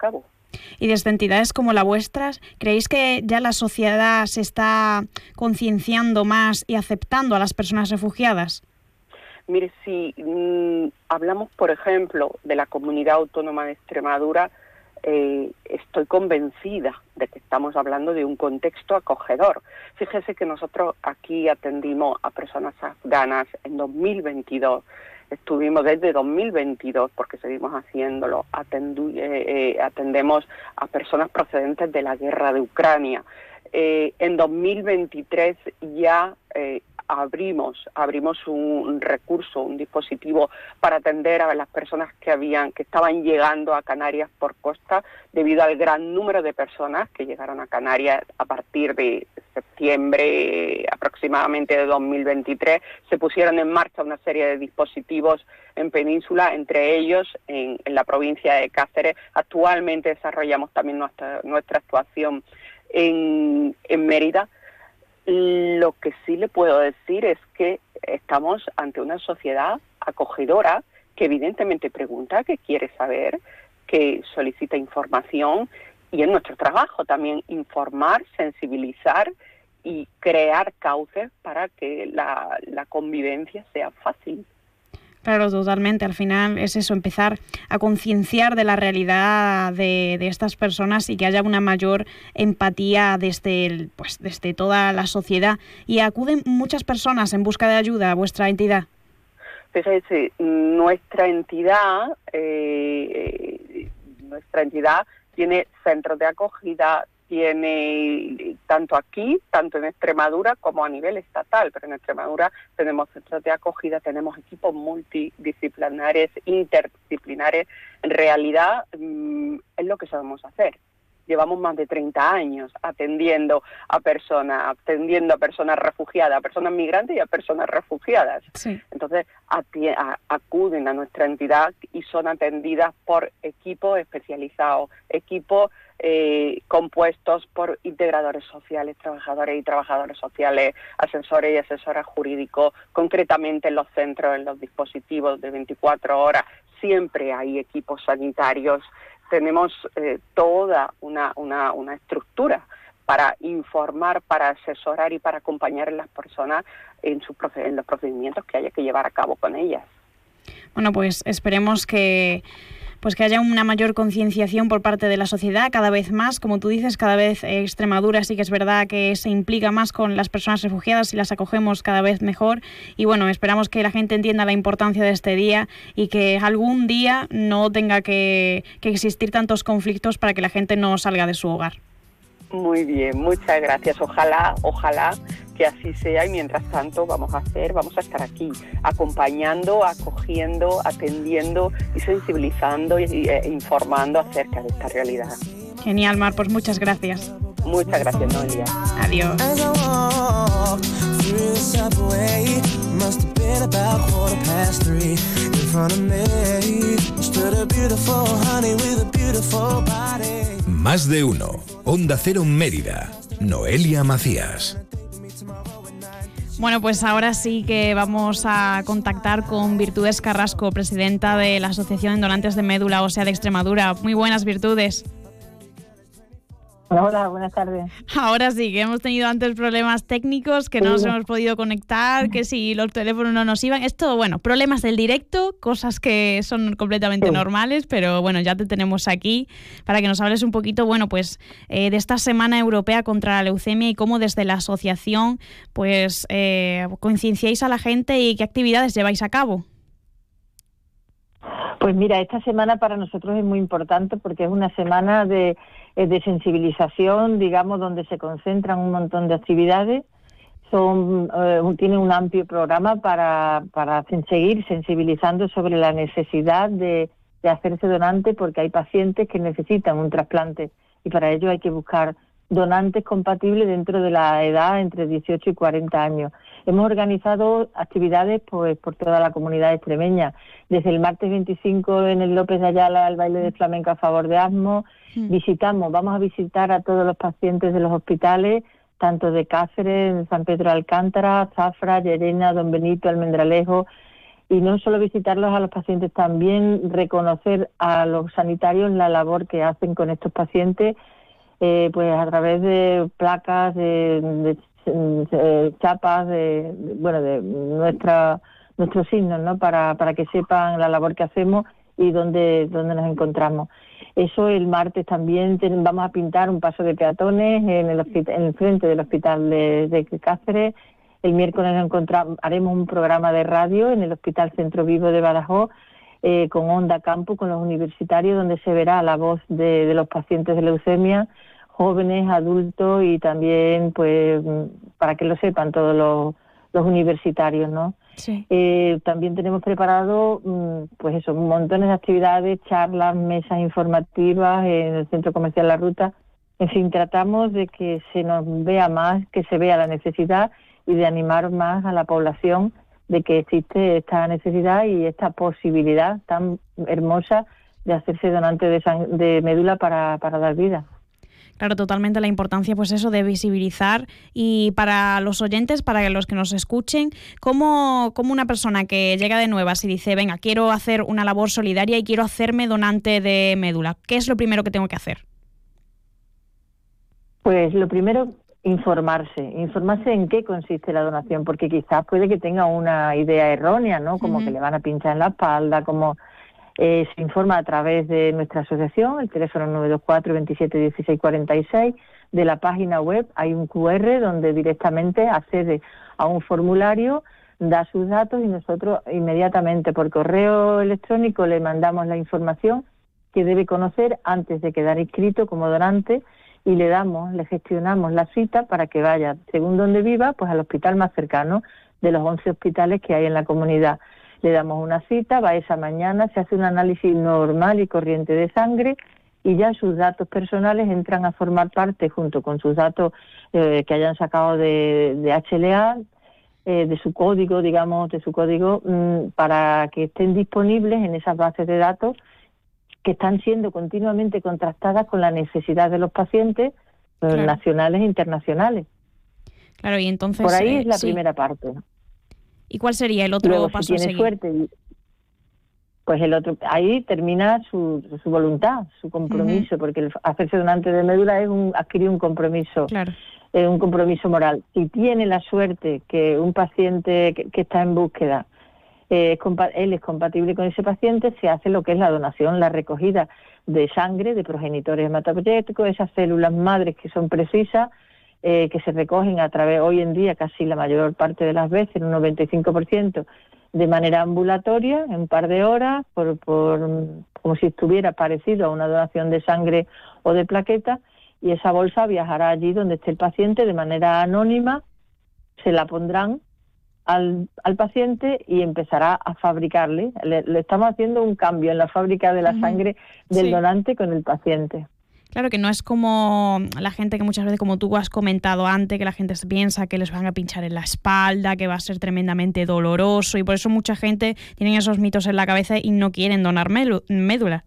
Y desde entidades como la vuestra, ¿creéis que ya la sociedad se está concienciando más y aceptando a las personas refugiadas? Mire, si mmm, hablamos, por ejemplo, de la Comunidad Autónoma de Extremadura, eh, estoy convencida de que estamos hablando de un contexto acogedor. Fíjese que nosotros aquí atendimos a personas afganas en dos mil veintidós. Estuvimos desde dos mil veintidós, porque seguimos haciéndolo, atendu- eh, eh, atendemos a personas procedentes de la guerra de Ucrania. Eh, en dos mil veintitrés ya eh, abrimos abrimos un, un recurso, un dispositivo para atender a las personas que habían que estaban llegando a Canarias por costa, debido al gran número de personas que llegaron a Canarias a partir de septiembre aproximadamente de dos mil veintitrés. Se pusieron en marcha una serie de dispositivos en península, entre ellos en, en la provincia de Cáceres. Actualmente desarrollamos también nuestra, nuestra actuación en, en Mérida. Lo que sí le puedo decir es que estamos ante una sociedad acogedora que evidentemente pregunta, que quiere saber, que solicita información, y es nuestro trabajo también informar, sensibilizar y crear cauces para que la, la convivencia sea fácil. Claro, totalmente. Al final es eso, empezar a concienciar de la realidad de, de estas personas y que haya una mayor empatía desde, el, pues, desde toda la sociedad. Y acuden muchas personas en busca de ayuda a vuestra entidad. Fíjese, nuestra entidad, eh, nuestra entidad tiene centros de acogida, tiene tanto aquí, tanto en Extremadura como a nivel estatal, pero en Extremadura tenemos centros de acogida, tenemos equipos multidisciplinares, interdisciplinares. En realidad mmm, es lo que sabemos hacer. Llevamos más de treinta años atendiendo a personas, atendiendo a personas refugiadas, a personas migrantes y a personas refugiadas. Sí. Entonces ati- a, acuden a nuestra entidad y son atendidas por equipos especializados, equipos eh, compuestos por integradores sociales, trabajadores y trabajadoras sociales, asesores y asesoras jurídicos. Concretamente en los centros, en los dispositivos de veinticuatro horas, siempre hay equipos sanitarios. Tenemos eh, toda una, una, una estructura para informar, para asesorar y para acompañar a las personas en, sus proced- en los procedimientos que haya que llevar a cabo con ellas. Bueno, pues esperemos que, pues que haya una mayor concienciación por parte de la sociedad cada vez más. Como tú dices, cada vez eh, Extremadura sí que es verdad que se implica más con las personas refugiadas y las acogemos cada vez mejor. Y bueno, esperamos que la gente entienda la importancia de este día y que algún día no tenga que, que existir tantos conflictos para que la gente no salga de su hogar. Muy bien, muchas gracias. Ojalá, ojalá que así sea, y mientras tanto vamos a hacer, vamos a estar aquí acompañando, acogiendo, atendiendo y sensibilizando e, e informando acerca de esta realidad. Genial, Mar, pues muchas gracias. Muchas gracias, Noelia. Adiós. Más de uno. Onda Cero Mérida. Noelia Macías. Bueno, pues ahora sí que vamos a contactar con Virtudes Carrasco, presidenta de la Asociación de Donantes de Médula Ósea de Extremadura. Muy buenas, Virtudes. Hola, buenas tardes. Ahora sí, que hemos tenido antes problemas técnicos, que no nos hemos podido conectar, que si los teléfonos no nos iban. Esto, bueno, problemas del directo, cosas que son completamente sí. normales, pero bueno, ya te tenemos aquí para que nos hables un poquito, bueno, pues eh, de esta Semana Europea contra la Leucemia y cómo desde la asociación, pues, eh, concienciáis a la gente y qué actividades lleváis a cabo. Pues mira, esta semana para nosotros es muy importante porque es una semana de, de sensibilización, digamos, donde se concentran un montón de actividades. Son eh, tienen un amplio programa para, para seguir sensibilizando sobre la necesidad de, de hacerse donante, porque hay pacientes que necesitan un trasplante y para ello hay que buscar donantes compatibles dentro de la edad entre dieciocho y cuarenta años. Hemos organizado actividades pues por toda la comunidad extremeña. Desde el martes veinticinco en el López de Ayala, el baile de flamenco a favor de asmo. Mm. Visitamos, vamos a visitar a todos los pacientes de los hospitales, tanto de Cáceres, San Pedro de Alcántara, Zafra, Llerena, Don Benito, Almendralejo. Y no solo visitarlos a los pacientes, también reconocer a los sanitarios la labor que hacen con estos pacientes, eh, pues a través de placas, de, de, de chapas, de, de bueno, de nuestra nuestros signos, ¿no? Para para que sepan la labor que hacemos y dónde dónde nos encontramos. Eso el martes también ten, vamos a pintar un paso de peatones en el hospital, en el frente del hospital de, de Cáceres. El miércoles nos encontramos, haremos un programa de radio en el Hospital Centro Vivo de Badajoz eh, con Onda Campo, con los universitarios, donde se verá la voz de, de los pacientes de leucemia, jóvenes, adultos y también, pues, para que lo sepan todos los, los universitarios, ¿no? Sí. Eh, también tenemos preparado, pues eso, montones de actividades, charlas, mesas informativas en el Centro Comercial La Ruta. En fin, tratamos de que se nos vea más, que se vea la necesidad y de animar más a la población de que existe esta necesidad y esta posibilidad tan hermosa de hacerse donante de, sang- de médula para, para dar vida. Claro, totalmente la importancia, pues eso, de visibilizar. Y para los oyentes, para los que nos escuchen, ¿cómo, cómo una persona que llega de nuevas y dice, venga, quiero hacer una labor solidaria y quiero hacerme donante de médula, ¿qué es lo primero que tengo que hacer? Pues lo primero, informarse, informarse en qué consiste la donación, porque quizás puede que tenga una idea errónea, ¿no? Como uh-huh. que le van a pinchar en la espalda, como eh, se informa a través de nuestra asociación, el teléfono nueve dos cuatro, veintisiete dieciséis cuarenta y seis, de la página web hay un cu erre donde directamente accede a un formulario, da sus datos y nosotros inmediatamente por correo electrónico le mandamos la información que debe conocer antes de quedar inscrito como donante, y le damos, le gestionamos la cita para que vaya, según donde viva, pues al hospital más cercano de los once hospitales que hay en la comunidad. Le damos una cita, va esa mañana, se hace un análisis normal y corriente de sangre y ya sus datos personales entran a formar parte, junto con sus datos eh, que hayan sacado de, de hache ele a, eh, de su código, digamos, de su código, mmm, para que estén disponibles en esas bases de datos que están siendo continuamente contrastadas con la necesidad de los pacientes, claro, nacionales e internacionales. Claro, y entonces... Por ahí eh, es la sí. primera parte. ¿Y cuál sería el otro Luego, paso si a tiene seguir? suerte, pues el otro, ahí termina su, su voluntad, su compromiso, uh-huh. porque el hacerse donante de médula es un, adquirir un compromiso, claro. eh, un compromiso moral. Si tiene la suerte que un paciente que, que está en búsqueda, Eh, él es compatible con ese paciente, se hace lo que es la donación, la recogida de sangre de progenitores hematopoyéticos, esas células madres que son precisas, eh, que se recogen a través, hoy en día casi la mayor parte de las veces, un noventa y cinco por ciento, de manera ambulatoria, en un par de horas, por, por como si estuviera parecido a una donación de sangre o de plaquetas, y esa bolsa viajará allí donde esté el paciente de manera anónima, se la pondrán Al, al paciente y empezará a fabricarle. Le, le estamos haciendo un cambio en la fábrica de la uh-huh. sangre del sí. donante con el paciente. Claro, que no es como la gente que muchas veces, como tú has comentado antes, que la gente se piensa que les van a pinchar en la espalda, que va a ser tremendamente doloroso, y por eso mucha gente tiene esos mitos en la cabeza y no quieren donar médula.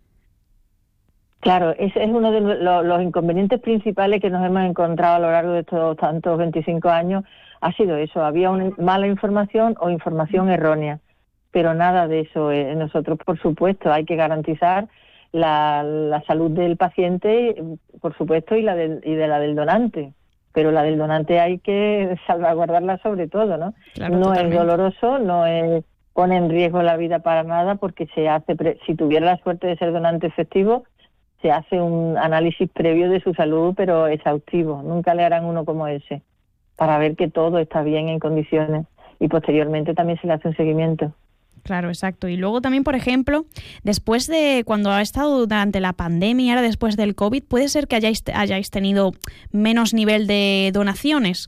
Claro, ese es uno de los, los inconvenientes principales que nos hemos encontrado a lo largo de estos tantos veinticinco años. Ha sido eso, había una mala información o información errónea, pero nada de eso. Eh, nosotros, por supuesto, hay que garantizar la, la salud del paciente, por supuesto, y la del, y de la del donante, pero la del donante hay que salvaguardarla sobre todo, ¿no? Claro, no totalmente. Es doloroso, no es, pone en riesgo la vida para nada, porque se hace, pre, si tuviera la suerte de ser donante efectivo, se hace un análisis previo de su salud, pero exhaustivo. Nunca le harán uno como ese, para ver que todo está bien en condiciones, y posteriormente también se le hace un seguimiento. Claro, exacto. Y luego también, por ejemplo, después de cuando ha estado durante la pandemia, ahora después del COVID, ¿puede ser que hayáis, hayáis tenido menos nivel de donaciones?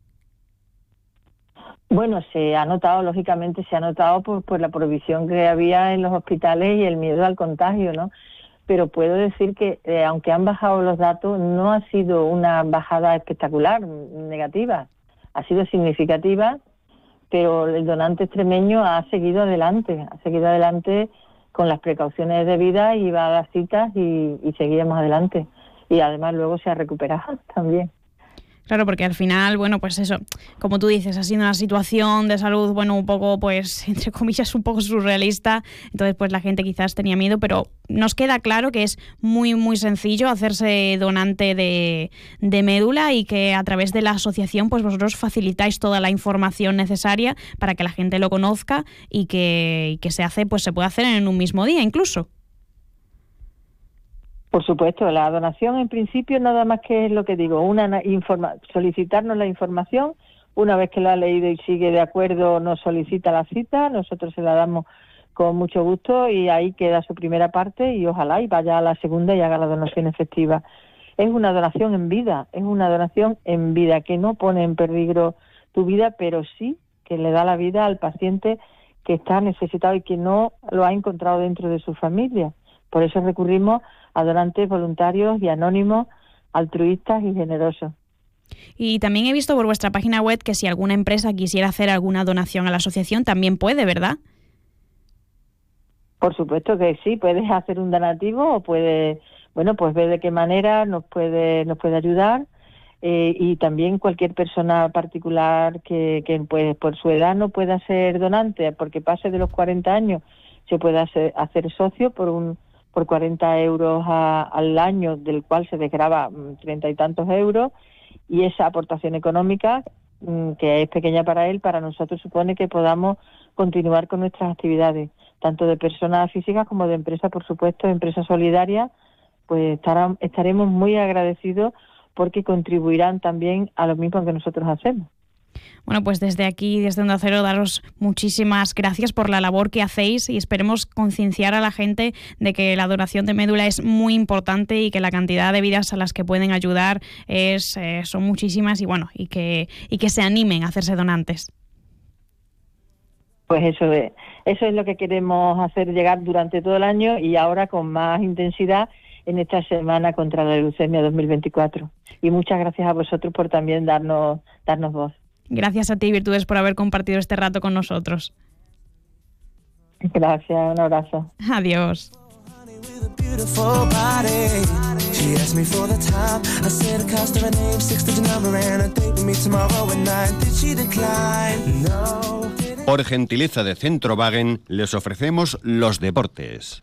Bueno, se ha notado, lógicamente se ha notado por, por la prohibición que había en los hospitales y el miedo al contagio, ¿no? Pero puedo decir que, eh, aunque han bajado los datos, no ha sido una bajada espectacular, negativa. Ha sido significativa, pero el donante extremeño ha seguido adelante, ha seguido adelante con las precauciones debidas, y va a las citas y, y seguíamos adelante. Y además luego se ha recuperado también. Claro, porque al final, bueno, pues eso, como tú dices, ha sido una situación de salud, bueno, un poco, pues, entre comillas, un poco surrealista. Entonces, pues la gente quizás tenía miedo, pero nos queda claro que es muy, muy sencillo hacerse donante de, de médula y que a través de la asociación, pues vosotros facilitáis toda la información necesaria para que la gente lo conozca y que, y que se hace, pues se puede hacer en un mismo día incluso. Por supuesto, la donación en principio nada más que es lo que digo, una informa- solicitarnos la información, una vez que la ha leído y sigue de acuerdo nos solicita la cita, nosotros se la damos con mucho gusto y ahí queda su primera parte y ojalá y vaya a la segunda y haga la donación efectiva. Es una donación en vida, es una donación en vida que no pone en peligro tu vida, pero sí que le da la vida al paciente que está necesitado y que no lo ha encontrado dentro de su familia. Por eso recurrimos a donantes voluntarios y anónimos, altruistas y generosos. Y también he visto por vuestra página web que si alguna empresa quisiera hacer alguna donación a la asociación, también puede, ¿verdad? Por supuesto que sí, puedes hacer un donativo o puedes, bueno, pues ver de qué manera nos puede, nos puede ayudar. Eh, y también cualquier persona particular que, que pues, por su edad no pueda ser donante, porque pase de los cuarenta años, se puede hacer, hacer socio por un por cuarenta euros a, al año, del cual se desgrava treinta y tantos euros, y esa aportación económica, que es pequeña para él, para nosotros supone que podamos continuar con nuestras actividades, tanto de personas físicas como de empresas, por supuesto, empresas solidarias, pues estarán, estaremos muy agradecidos porque contribuirán también a lo mismo que nosotros hacemos. Bueno, pues desde aquí, desde Onda Cero, daros muchísimas gracias por la labor que hacéis y esperemos concienciar a la gente de que la donación de médula es muy importante y que la cantidad de vidas a las que pueden ayudar es eh, son muchísimas y bueno, y que y que se animen a hacerse donantes. Pues eso es, eso es lo que queremos hacer llegar durante todo el año y ahora con más intensidad en esta semana contra la leucemia dos mil veinticuatro. Y muchas gracias a vosotros por también darnos darnos voz. Gracias a ti, Virtudes, por haber compartido este rato con nosotros. Gracias, un abrazo. Adiós. Por gentileza de Centrowagen, les ofrecemos los deportes.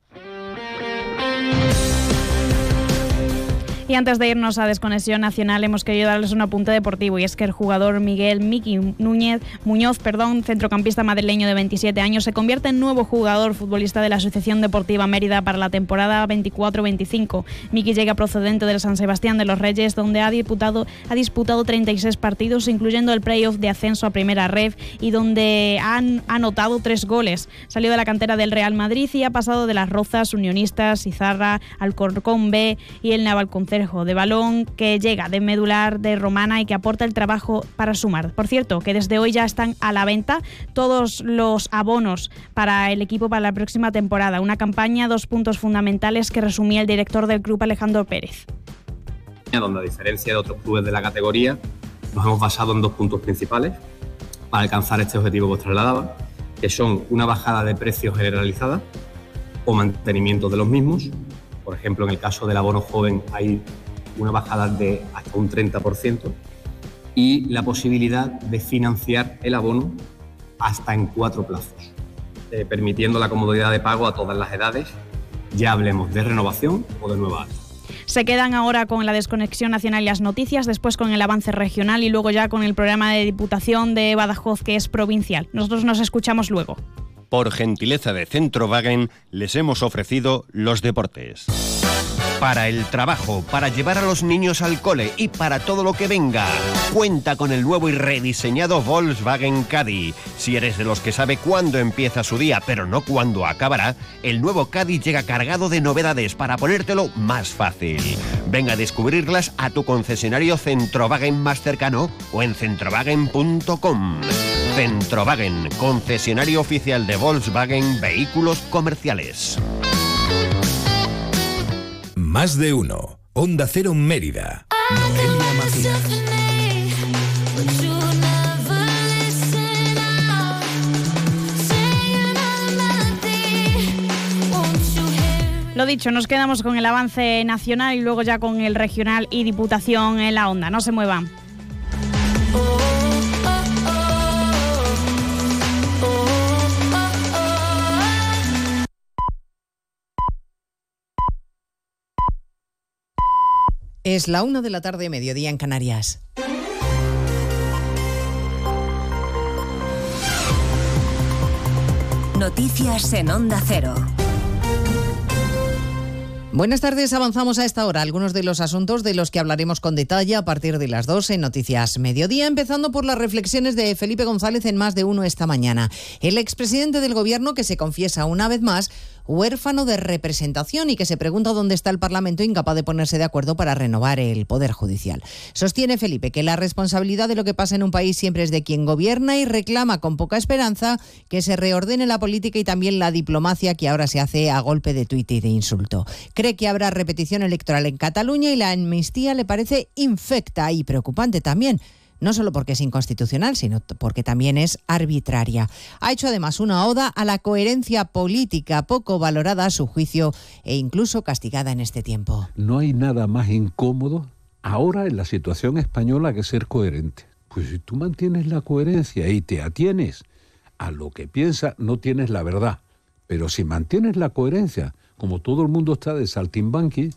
Y antes de irnos a Desconexión Nacional hemos querido darles un apunte deportivo y es que el jugador Miguel Miki Núñez, Muñoz, perdón, centrocampista madrileño de veintisiete años, se convierte en nuevo jugador futbolista de la Asociación Deportiva Mérida para la temporada veinticuatro veinticinco. Miki llega procedente del San Sebastián de los Reyes, donde ha disputado, ha disputado treinta y seis partidos, incluyendo el playoff de ascenso a Primera Ref y donde han anotado tres goles. Salió de la cantera del Real Madrid y ha pasado de las Rozas, Unionistas, Izarra, Alcorcón B y el Navalconcejo de Balón, que llega de Medular de Romana y que aporta el trabajo para sumar. Por cierto, que desde hoy ya están a la venta todos los abonos para el equipo para la próxima temporada. Una campaña, dos puntos fundamentales que resumía el director del club, Alejandro Pérez. Donde, a diferencia de otros clubes de la categoría, nos hemos basado en dos puntos principales para alcanzar este objetivo que os trasladaba, que son una bajada de precios generalizada o mantenimiento de los mismos. Por ejemplo, en el caso del abono joven hay una bajada de hasta un treinta por ciento y la posibilidad de financiar el abono hasta en cuatro plazos, eh, permitiendo la comodidad de pago a todas las edades, ya hablemos de renovación o de nueva alta. Se quedan ahora con la Desconexión Nacional y las noticias, después con el avance regional y luego ya con el programa de Diputación de Badajoz, que es provincial. Nosotros nos escuchamos luego. Por gentileza de Centrowagen, les hemos ofrecido los deportes. Para el trabajo, para llevar a los niños al cole y para todo lo que venga, cuenta con el nuevo y rediseñado Volkswagen Caddy. Si eres de los que sabe cuándo empieza su día, pero no cuándo acabará, el nuevo Caddy llega cargado de novedades para ponértelo más fácil. Venga a descubrirlas a tu concesionario Centrowagen más cercano o en centrowagen punto com. Centrowagen, concesionario oficial de Volkswagen Vehículos Comerciales. Más de uno. Onda Cero Mérida. Noelia Macías. Lo dicho, nos quedamos con el avance nacional y luego ya con el regional y Diputación en la onda. No se muevan. Es la una de la tarde, mediodía en Canarias. Noticias en Onda Cero. Buenas tardes, avanzamos a esta hora algunos de los asuntos de los que hablaremos con detalle a partir de las dos en Noticias Mediodía, empezando por las reflexiones de Felipe González en Más de Uno esta mañana. El expresidente del Gobierno que se confiesa una vez más huérfano de representación y que se pregunta dónde está el Parlamento incapaz de ponerse de acuerdo para renovar el Poder Judicial. Sostiene Felipe que la responsabilidad de lo que pasa en un país siempre es de quien gobierna y reclama con poca esperanza que se reordene la política y también la diplomacia que ahora se hace a golpe de tuit y de insulto. Cree que habrá repetición electoral en Cataluña y la amnistía le parece infecta y preocupante también. No solo porque es inconstitucional, sino porque también es arbitraria. Ha hecho además una oda a la coherencia política, poco valorada a su juicio e incluso castigada en este tiempo. No hay nada más incómodo ahora en la situación española que ser coherente. Pues si tú mantienes la coherencia y te atienes a lo que piensas, no tienes la verdad. Pero si mantienes la coherencia, como todo el mundo está de saltimbanqui,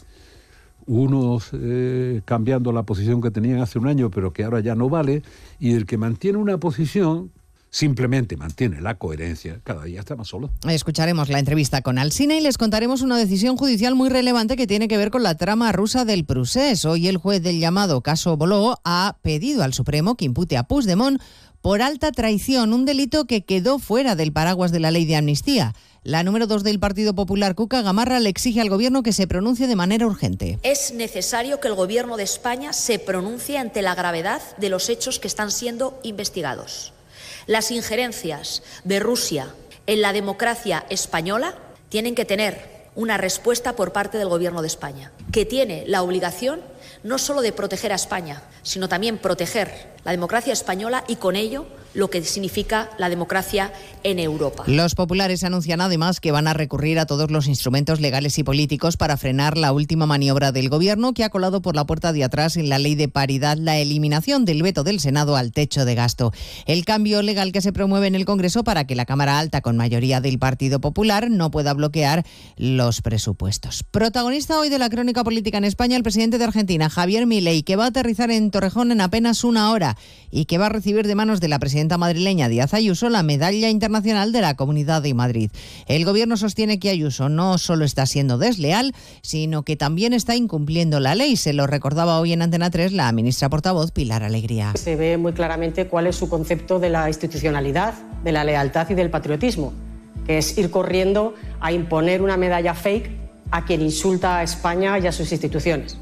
unos eh, cambiando la posición que tenían hace un año, pero que ahora ya no vale, y el que mantiene una posición simplemente mantiene la coherencia, cada día está más solo. Escucharemos la entrevista con Alsina y les contaremos una decisión judicial muy relevante que tiene que ver con la trama rusa del Prusés. Hoy el juez del llamado caso Boló ha pedido al Supremo que impute a Puigdemont por alta traición, un delito que quedó fuera del paraguas de la ley de amnistía. La número dos del Partido Popular, Cuca Gamarra, le exige al Gobierno que se pronuncie de manera urgente. Es necesario que el Gobierno de España se pronuncie ante la gravedad de los hechos que están siendo investigados. Las injerencias de Rusia en la democracia española tienen que tener una respuesta por parte del Gobierno de España, que tiene la obligación no solo de proteger a España, sino también proteger la democracia española y con ello lo que significa la democracia en Europa. Los populares anuncian además que van a recurrir a todos los instrumentos legales y políticos para frenar la última maniobra del Gobierno que ha colado por la puerta de atrás en la ley de paridad la eliminación del veto del Senado al techo de gasto. El cambio legal que se promueve en el Congreso para que la Cámara Alta con mayoría del Partido Popular no pueda bloquear los presupuestos. Protagonista hoy de la crónica política en España, el presidente de Argentina, Javier Milei, que va a aterrizar en Torrejón en apenas una hora y que va a recibir de manos de la presidenta madrileña Díaz Ayuso la medalla internacional de la Comunidad de Madrid. El Gobierno sostiene que Ayuso no solo está siendo desleal, sino que también está incumpliendo la ley. Se lo recordaba hoy en Antena tres la ministra portavoz Pilar Alegría. Se ve muy claramente cuál es su concepto de la institucionalidad, de la lealtad y del patriotismo, que es ir corriendo a imponer una medalla fake a quien insulta a España y a sus instituciones.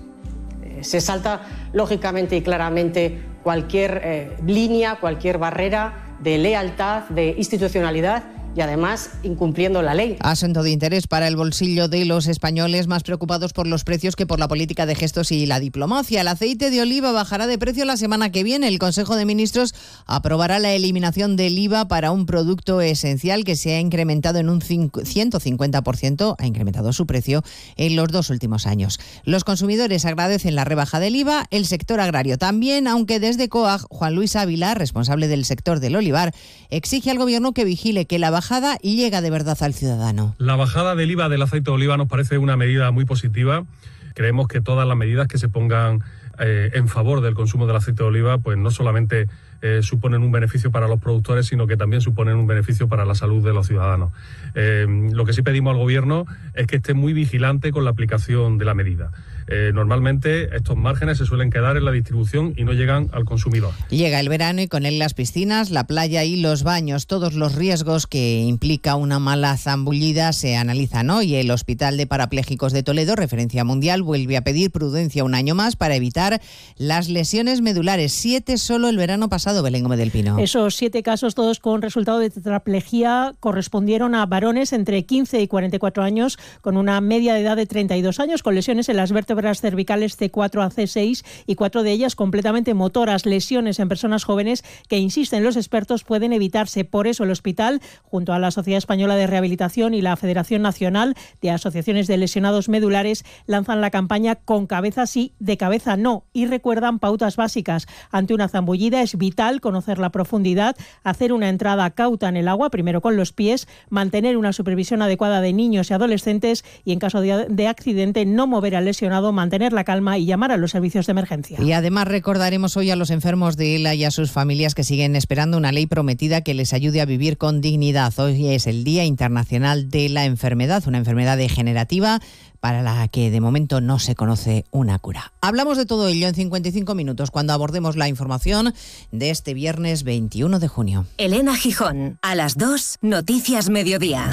Se salta lógicamente y claramente cualquier eh, línea, cualquier barrera de lealtad, de institucionalidad y además incumpliendo la ley. Asunto de interés para el bolsillo de los españoles más preocupados por los precios que por la política de gestos y la diplomacia. El aceite de oliva bajará de precio la semana que viene. El Consejo de Ministros aprobará la eliminación del I V A para un producto esencial que se ha incrementado en un ciento cincuenta por ciento, ha incrementado su precio en los dos últimos años. Los consumidores agradecen la rebaja del I V A, el sector agrario también, aunque desde COAG, Juan Luis Ávila, responsable del sector del olivar, exige al Gobierno que vigile que la bajada llega de verdad al ciudadano. La bajada del I V A del aceite de oliva nos parece una medida muy positiva. Creemos que todas las medidas que se pongan eh, en favor del consumo del aceite de oliva, pues no solamente eh, suponen un beneficio para los productores, sino que también suponen un beneficio para la salud de los ciudadanos. Eh, lo que sí pedimos al Gobierno es que esté muy vigilante con la aplicación de la medida. Eh, normalmente estos márgenes se suelen quedar en la distribución y no llegan al consumidor. Llega el verano y con él las piscinas, la playa y los baños. Todos los riesgos que implica una mala zambullida se analizan hoy. El Hospital de Parapléjicos de Toledo, referencia mundial, vuelve a pedir prudencia un año más para evitar las lesiones medulares. Siete solo el verano pasado, Belén Gómez del Pino. Esos siete casos, todos con resultado de tetraplegia, correspondieron a varones entre quince y cuarenta y cuatro años, con una media de edad de treinta y dos años, con lesiones en las vértebras vértebras cervicales C cuatro a C seis y cuatro de ellas completamente motoras, lesiones en personas jóvenes que, insisten los expertos, pueden evitarse. Por eso el hospital, junto a la Sociedad Española de Rehabilitación y la Federación Nacional de Asociaciones de Lesionados Medulares, lanzan la campaña Con cabeza sí, de cabeza no, y recuerdan pautas básicas. Ante una zambullida es vital conocer la profundidad, hacer una entrada cauta en el agua, primero con los pies, mantener una supervisión adecuada de niños y adolescentes y, en caso de, de accidente, no mover al lesionado, mantener la calma y llamar a los servicios de emergencia. Y además recordaremos hoy a los enfermos de ELA y a sus familias que siguen esperando una ley prometida que les ayude a vivir con dignidad. Hoy es el Día Internacional de la Enfermedad, una enfermedad degenerativa para la que de momento no se conoce una cura. Hablamos de todo ello en cincuenta y cinco minutos cuando abordemos la información de este viernes veintiuno de junio. Elena Gijón, a las dos, Noticias Mediodía.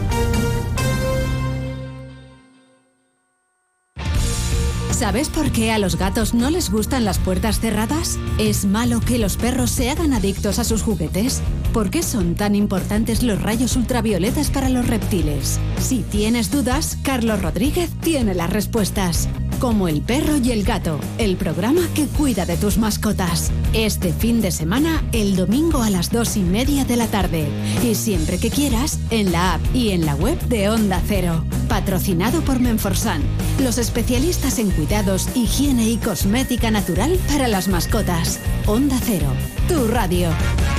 ¿Sabes por qué a los gatos no les gustan las puertas cerradas? ¿Es malo que los perros se hagan adictos a sus juguetes? ¿Por qué son tan importantes los rayos ultravioletas para los reptiles? Si tienes dudas, Carlos Rodríguez tiene las respuestas. Como El perro y el gato, el programa que cuida de tus mascotas. Este fin de semana, el domingo a las dos y media de la tarde. Y siempre que quieras, en la app y en la web de Onda Cero. Patrocinado por Menforsan, los especialistas en cuidados, higiene y cosmética natural para las mascotas. Onda Cero, tu radio.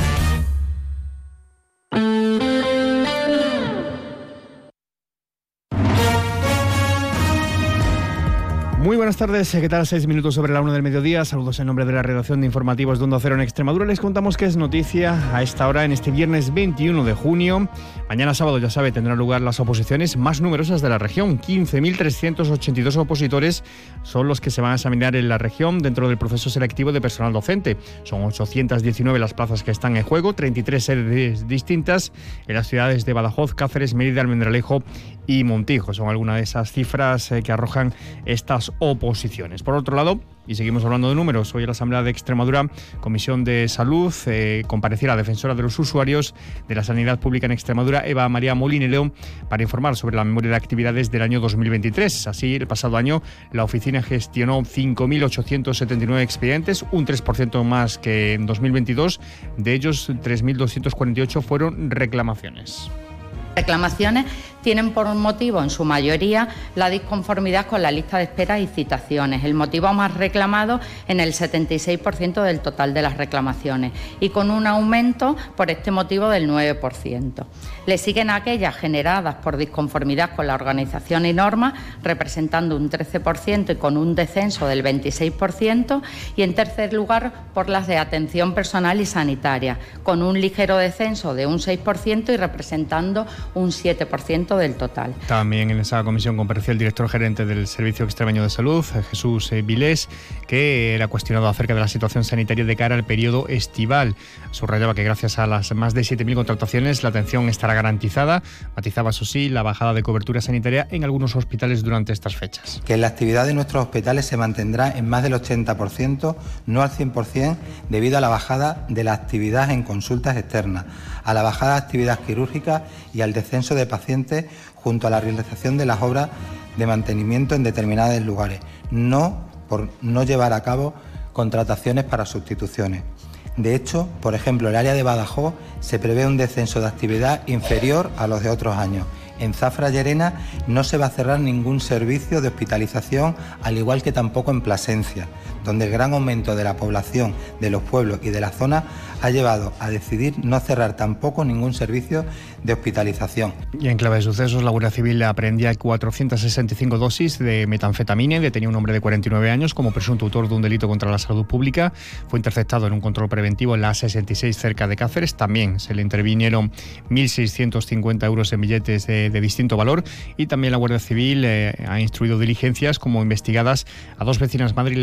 Muy buenas tardes, ¿qué tal? Seis minutos sobre la una del mediodía. Saludos en nombre de la redacción de informativos de Onda Cero en Extremadura. Les contamos que es noticia a esta hora en este viernes veintiuno de junio. Mañana sábado, ya sabe, tendrán lugar las oposiciones más numerosas de la región. quince mil trescientos ochenta y dos opositores son los que se van a examinar en la región dentro del proceso selectivo de personal docente. Son ochocientas diecinueve las plazas que están en juego, treinta y tres sedes distintas en las ciudades de Badajoz, Cáceres, Mérida, Almendralejo y Montijo. Son algunas de esas cifras eh, que arrojan estas oposiciones. Por otro lado, y seguimos hablando de números, hoy en la Asamblea de Extremadura, Comisión de Salud, eh, compareció la defensora de los usuarios de la sanidad pública en Extremadura, Eva María Molinero, para informar sobre la memoria de actividades del año dos mil veintitrés. Así, el pasado año, la oficina gestionó cinco mil ochocientos setenta y nueve expedientes, un tres por ciento más que en dos mil veintidós. De ellos, tres mil doscientos cuarenta y ocho fueron reclamaciones. Reclamaciones tienen por motivo, en su mayoría, la disconformidad con la lista de espera y citaciones, el motivo más reclamado en el setenta y seis por ciento del total de las reclamaciones y con un aumento por este motivo del nueve por ciento. Le siguen aquellas generadas por disconformidad con la organización y normas, representando un trece por ciento y con un descenso del veintiséis por ciento, y en tercer lugar por las de atención personal y sanitaria, con un ligero descenso de un seis por ciento y representando un siete por ciento del total. También en esa comisión compareció el director gerente del Servicio Extremeño de Salud, Jesús Vilés, que era cuestionado acerca de la situación sanitaria de cara al periodo estival. Subrayaba que gracias a las más de siete mil contrataciones la atención estará garantizada. Matizaba, eso sí, la bajada de cobertura sanitaria en algunos hospitales durante estas fechas. Que la actividad de nuestros hospitales se mantendrá en más del ochenta por ciento, no al cien por ciento, debido a la bajada de la actividad en consultas externas, a la bajada de actividad quirúrgica y al descenso de pacientes junto a la realización de las obras de mantenimiento en determinados lugares, no por no llevar a cabo contrataciones para sustituciones. De hecho, por ejemplo, en el área de Badajoz se prevé un descenso de actividad inferior a los de otros años. En Zafra y Llerena no se va a cerrar ningún servicio de hospitalización, al igual que tampoco en Plasencia, donde el gran aumento de la población de los pueblos y de la zona ha llevado a decidir no cerrar tampoco ningún servicio de hospitalización. Y en clave de sucesos, la Guardia Civil aprendía cuatrocientas sesenta y cinco dosis de metanfetamina y detenía a un hombre de cuarenta y nueve años como presunto autor de un delito contra la salud pública. Fue interceptado en un control preventivo en la A sesenta y seis cerca de Cáceres. También se le intervinieron mil seiscientos cincuenta euros en billetes de, de distinto valor, y también la Guardia Civil eh, ha instruido diligencias como investigadas a dos vecinas madrileñas por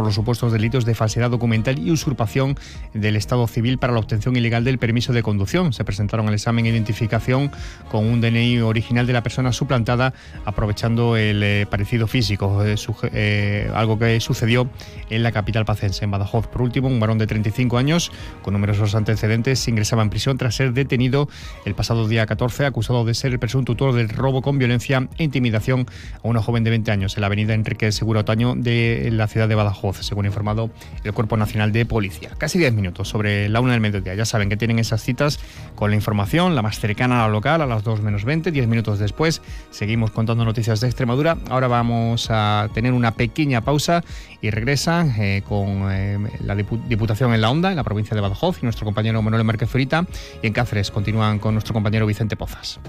los supuestos delitos de falsedad documental y usurpación del estado civil para la obtención ilegal del permiso de conducción. Se presentaron al examen de identificación con un D N I original de la persona suplantada, aprovechando el eh, parecido físico, eh, suge- eh, algo que sucedió en la capital pacense, en Badajoz. Por último, un varón de treinta y cinco años con numerosos antecedentes ingresaba en prisión tras ser detenido el pasado día catorce, acusado de ser el presunto autor del robo con violencia e intimidación a una joven de veinte años en la avenida Enrique Segura Otaño de la ciudad de Badajoz, según ha informado el Cuerpo Nacional de Policía. Casi diez minutos sobre la una del mediodía. Ya saben que tienen esas citas con la información, la más cercana a la local, a las dos menos veinte, diez minutos después. Seguimos contando noticias de Extremadura. Ahora vamos a tener una pequeña pausa y regresa eh, con eh, la Diputación en la Onda, en la provincia de Badajoz, y nuestro compañero Manuel Márquez Zurita, y en Cáceres continúan con nuestro compañero Vicente Pozas.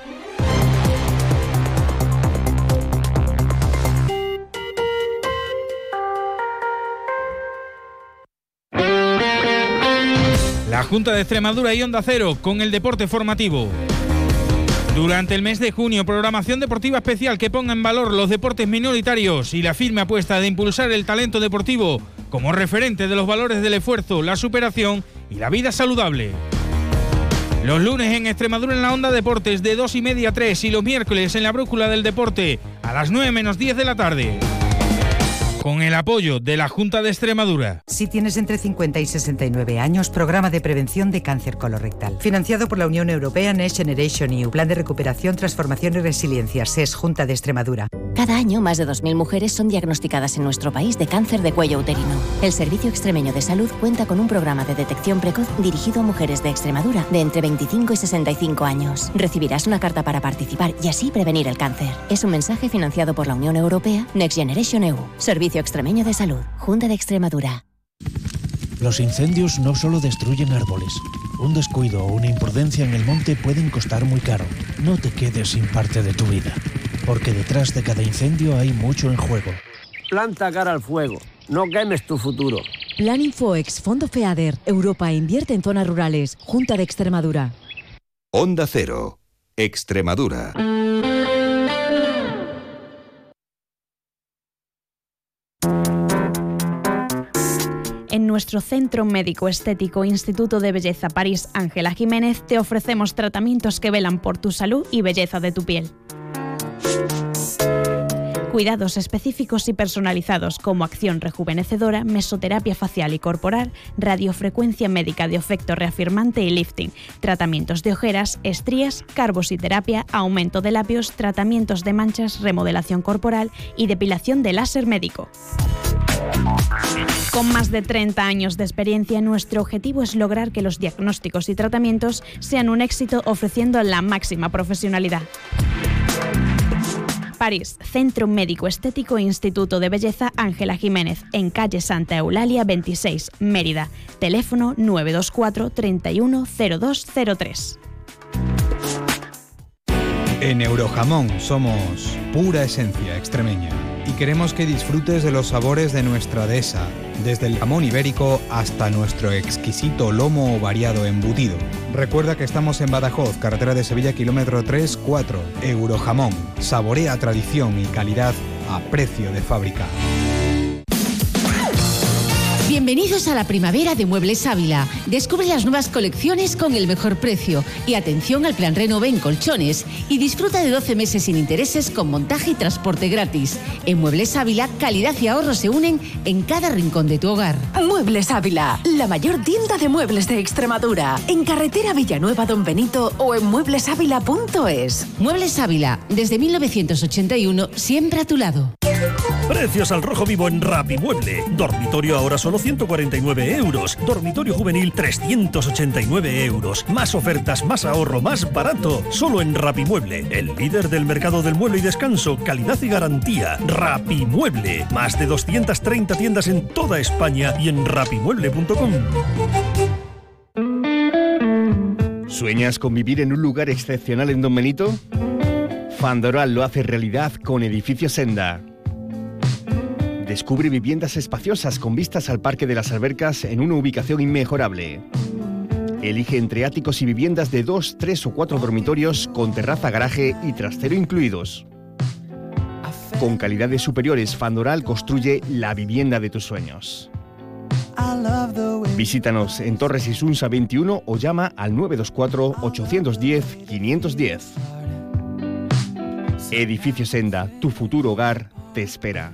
La Junta de Extremadura y Onda Cero con el deporte formativo. Durante el mes de junio, programación deportiva especial que ponga en valor los deportes minoritarios y la firme apuesta de impulsar el talento deportivo como referente de los valores del esfuerzo, la superación y la vida saludable. Los lunes en Extremadura en la Onda Deportes de dos y media a tres y los miércoles en la Brújula del Deporte a las nueve menos diez de la tarde. Con el apoyo de la Junta de Extremadura. Si tienes entre cincuenta y sesenta y nueve años, programa de prevención de cáncer colorectal. Financiado por la Unión Europea Next Generation E U. Plan de recuperación, transformación y resiliencia. S E S, Junta de Extremadura. Cada año, más de dos mil mujeres son diagnosticadas en nuestro país de cáncer de cuello uterino. El Servicio Extremeño de Salud cuenta con un programa de detección precoz dirigido a mujeres de Extremadura de entre veinticinco y sesenta y cinco años. Recibirás una carta para participar y así prevenir el cáncer. Es un mensaje financiado por la Unión Europea Next Generation E U. Servicio Extremeño de Salud, Junta de Extremadura. Los incendios no solo destruyen árboles. Un descuido o una imprudencia en el monte pueden costar muy caro. No te quedes sin parte de tu vida, porque detrás de cada incendio hay mucho en juego. Planta cara al fuego, no quemes tu futuro. Plan Infoex, Fondo FEADER, Europa invierte en zonas rurales, Junta de Extremadura. Onda Cero, Extremadura. En nuestro Centro Médico Estético Instituto de Belleza París Ángela Jiménez te ofrecemos tratamientos que velan por tu salud y belleza de tu piel. Cuidados específicos y personalizados como acción rejuvenecedora, mesoterapia facial y corporal, radiofrecuencia médica de efecto reafirmante y lifting, tratamientos de ojeras, estrías, carbositerapia, aumento de labios, tratamientos de manchas, remodelación corporal y depilación de láser médico. Con más de treinta años de experiencia, nuestro objetivo es lograr que los diagnósticos y tratamientos sean un éxito ofreciendo la máxima profesionalidad. París, Centro Médico Estético Instituto de Belleza Ángela Jiménez, en calle Santa Eulalia veintiséis, Mérida. Teléfono nueve dos cuatro, treinta y uno, cero dos cero tres. En Eurojamón somos pura esencia extremeña y queremos que disfrutes de los sabores de nuestra dehesa, desde el jamón ibérico hasta nuestro exquisito lomo variado embutido. Recuerda que estamos en Badajoz, carretera de Sevilla, kilómetro tres cuatro. Eurojamón, saborea tradición y calidad a precio de fábrica. Bienvenidos a la primavera de Muebles Ávila. Descubre las nuevas colecciones con el mejor precio y atención al plan Renove en colchones y disfruta de doce meses sin intereses con montaje y transporte gratis. En Muebles Ávila, calidad y ahorro se unen en cada rincón de tu hogar. Muebles Ávila, la mayor tienda de muebles de Extremadura, en carretera Villanueva Don Benito o en muebles ávila punto es. Muebles Ávila, desde mil novecientos ochenta y uno, siempre a tu lado. Precios al rojo vivo en Rapimueble. Dormitorio ahora solo ciento cuarenta y nueve euros. Dormitorio juvenil trescientos ochenta y nueve euros. Más ofertas, más ahorro, más barato. Solo en Rapimueble, el líder del mercado del mueble y descanso, calidad y garantía. Rapimueble. Más de doscientas treinta tiendas en toda España y en rapimueble punto com. ¿Sueñas con vivir en un lugar excepcional en Don Benito? Fandoral lo hace realidad con Edificio Senda. Descubre viviendas espaciosas con vistas al Parque de las Albercas en una ubicación inmejorable. Elige entre áticos y viviendas de dos, tres o cuatro dormitorios con terraza, garaje y trastero incluidos. Con calidades superiores, Fandoral construye la vivienda de tus sueños. Visítanos en Torres Isunsa veintiuno o llama al nueve dos cuatro, ocho uno cero, cinco uno cero. Edificio Senda, tu futuro hogar te espera.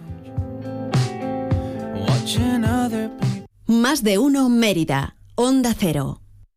Más de uno Mérida, Onda Cero.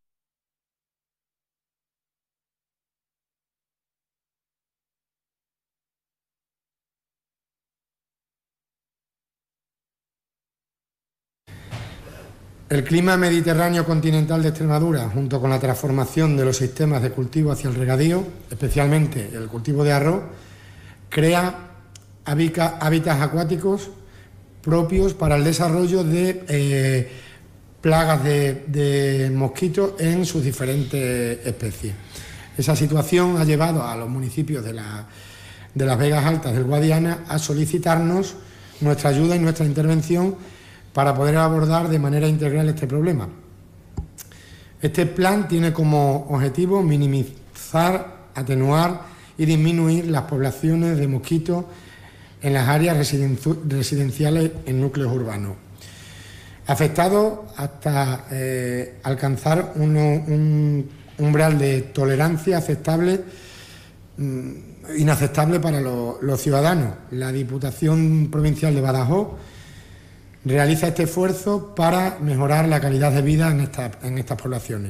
El clima mediterráneo continental de Extremadura, junto con la transformación de los sistemas de cultivo hacia el regadío, especialmente el cultivo de arroz, crea hábitats acuáticos propios para el desarrollo de eh, plagas de, de mosquitos en sus diferentes especies. Esa situación ha llevado a los municipios de, la, de las Vegas Altas del Guadiana a solicitarnos nuestra ayuda y nuestra intervención para poder abordar de manera integral este problema. Este plan tiene como objetivo minimizar, atenuar y disminuir las poblaciones de mosquitos en las áreas residenciales en núcleos urbanos, afectados hasta eh, alcanzar uno, un umbral de tolerancia aceptable, mmm, inaceptable para lo, los ciudadanos. La Diputación Provincial de Badajoz realiza este esfuerzo para mejorar la calidad de vida en, esta, en estas poblaciones.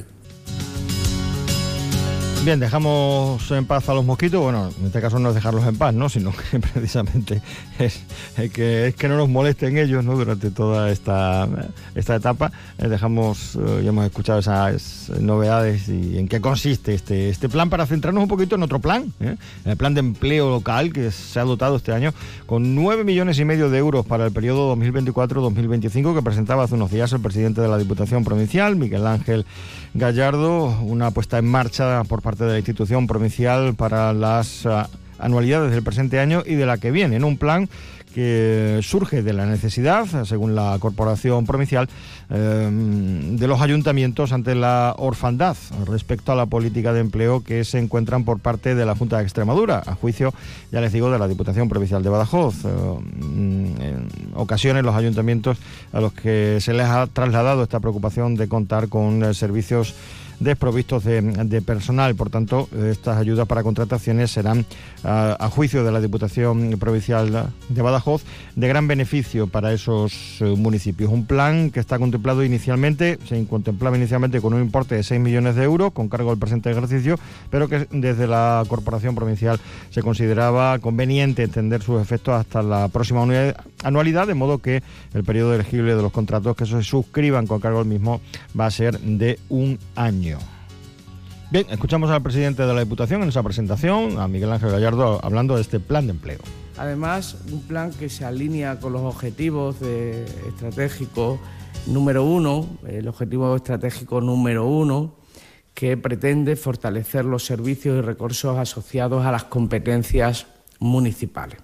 Bien, dejamos en paz a los mosquitos. Bueno, en este caso no es dejarlos en paz, ¿no? Sino que precisamente es, es, que, es que no nos molesten ellos, ¿no? Durante toda esta, esta etapa. Eh, dejamos, eh, ya hemos escuchado esas novedades y en qué consiste este, este plan, para centrarnos un poquito en otro plan, ¿eh? El plan de empleo local, que se ha dotado este año con nueve millones y medio de euros para el periodo dos mil veinticuatro dos mil veinticinco, que presentaba hace unos días el presidente de la Diputación Provincial, Miguel Ángel Gallardo. Una puesta en marcha por parte de la institución provincial para las uh, anualidades del presente año y de la que viene, en un plan que surge de la necesidad, según la Corporación Provincial, eh, de los ayuntamientos ante la orfandad respecto a la política de empleo que se encuentran por parte de la Junta de Extremadura, a juicio, ya les digo, de la Diputación Provincial de Badajoz. Eh, en ocasiones los ayuntamientos a los que se les ha trasladado esta preocupación de contar con eh, servicios desprovistos de, de personal. Por tanto, estas ayudas para contrataciones serán, a, a juicio de la Diputación Provincial de Badajoz, de gran beneficio para esos eh, municipios. Un plan que está contemplado inicialmente, se contemplaba inicialmente con un importe de seis millones de euros con cargo al presente ejercicio, pero que desde la Corporación Provincial se consideraba conveniente extender sus efectos hasta la próxima anualidad, de modo que el periodo elegible de los contratos que se suscriban con cargo al mismo va a ser de un año. Bien, escuchamos al presidente de la Diputación en esa presentación, a Miguel Ángel Gallardo, hablando de este plan de empleo. Además, un plan que se alinea con los objetivos de estratégico número uno, el objetivo estratégico número uno, que pretende fortalecer los servicios y recursos asociados a las competencias municipales.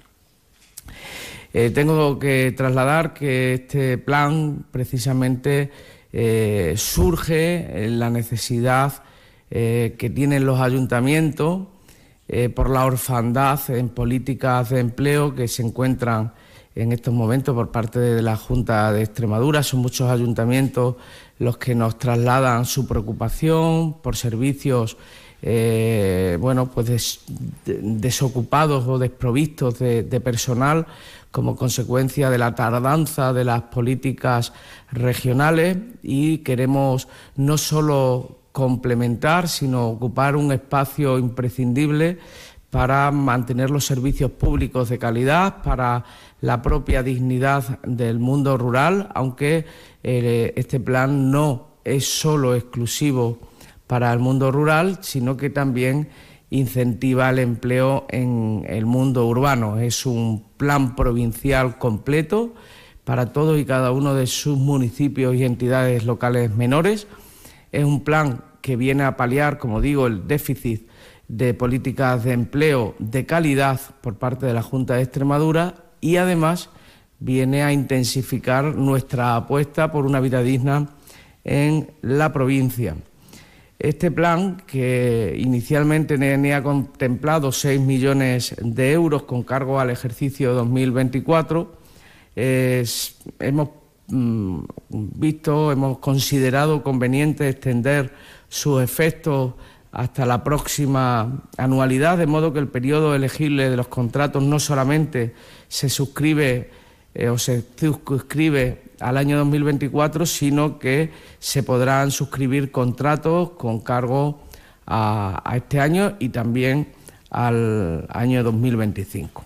Eh, tengo que trasladar que este plan precisamente eh, surge en la necesidad eh, que tienen los ayuntamientos eh, por la orfandad en políticas de empleo que se encuentran en estos momentos por parte de la Junta de Extremadura. Son muchos ayuntamientos los que nos trasladan su preocupación por servicios eh, bueno, pues des, de, desocupados o desprovistos de, de personal como consecuencia de la tardanza de las políticas regionales, y queremos no solo complementar, sino ocupar un espacio imprescindible para mantener los servicios públicos de calidad, para la propia dignidad del mundo rural, aunque eh, este plan no es solo exclusivo para el mundo rural, sino que también incentiva el empleo en el mundo urbano. Es un plan provincial completo para todos y cada uno de sus municipios y entidades locales menores. Es un plan que viene a paliar, como digo, el déficit de políticas de empleo de calidad por parte de la Junta de Extremadura, y además viene a intensificar nuestra apuesta por una vida digna en la provincia. Este plan, que inicialmente tenía contemplado seis millones de euros con cargo al ejercicio dos mil veinticuatro, es, hemos mm, visto, hemos considerado conveniente extender sus efectos hasta la próxima anualidad, de modo que el periodo elegible de los contratos no solamente se suscribe eh, o se suscribe al año dos mil veinticuatro, sino que se podrán suscribir contratos con cargo a, a este año y también al año dos mil veinticinco.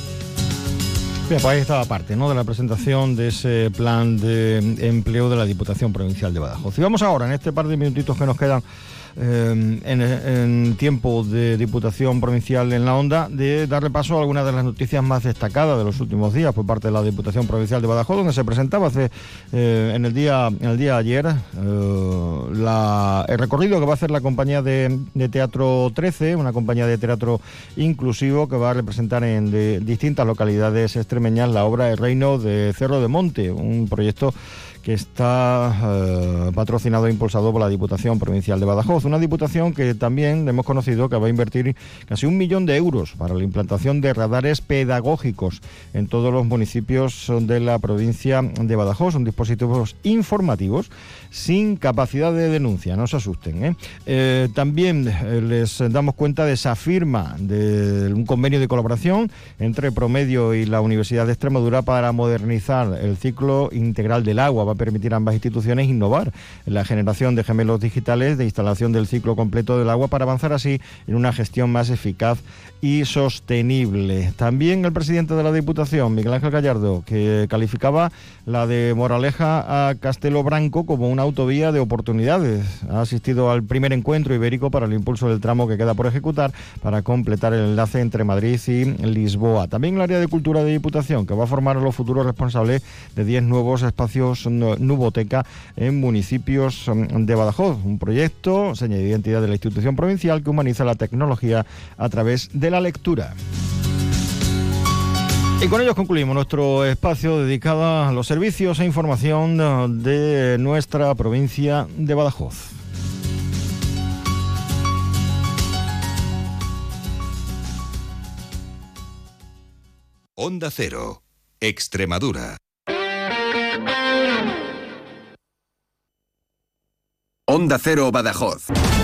Bien, pues ahí estaba parte, ¿no?, de la presentación de ese plan de empleo de la Diputación Provincial de Badajoz. Y vamos ahora, en este par de minutitos que nos quedan eh, en, en tiempo de Diputación Provincial en la Onda, de darle paso a algunas de las noticias más destacadas de los últimos días por parte de la Diputación Provincial de Badajoz, donde se presentaba hace eh, en el día en el día ayer eh, la, el recorrido que va a hacer la compañía de, de Teatro trece, una compañía de teatro inclusivo que va a representar en de, distintas localidades extremeñas la obra El Reino de Cerro de Monte, un proyecto que está eh, patrocinado e impulsado por la Diputación Provincial de Badajoz. Una diputación que también hemos conocido que va a invertir casi un millón de euros para la implantación de radares pedagógicos en todos los municipios de la provincia de Badajoz. Son dispositivos informativos sin capacidad de denuncia, no se asusten, ¿eh? Eh, también eh, les damos cuenta de esa firma de un convenio de colaboración entre Promedio y la Universidad de Extremadura para modernizar el ciclo integral del agua. Va a permitir a ambas instituciones innovar en la generación de gemelos digitales de instalación del ciclo completo del agua para avanzar así en una gestión más eficaz y sostenible. También el presidente de la Diputación, Miguel Ángel Gallardo, que calificaba la de Moraleja a Castelo Branco como una autovía de oportunidades. Ha asistido al primer encuentro ibérico para el impulso del tramo que queda por ejecutar para completar el enlace entre Madrid y Lisboa. También el área de cultura de Diputación, que va a formar a los futuros responsables de diez nuevos espacios Nuboteca en municipios de Badajoz. Un proyecto, seña de identidad de la institución provincial que humaniza la tecnología a través de la lectura. Y con ellos concluimos nuestro espacio dedicado a los servicios e información de nuestra provincia de Badajoz. Onda Cero, Extremadura. Onda Cero Badajoz.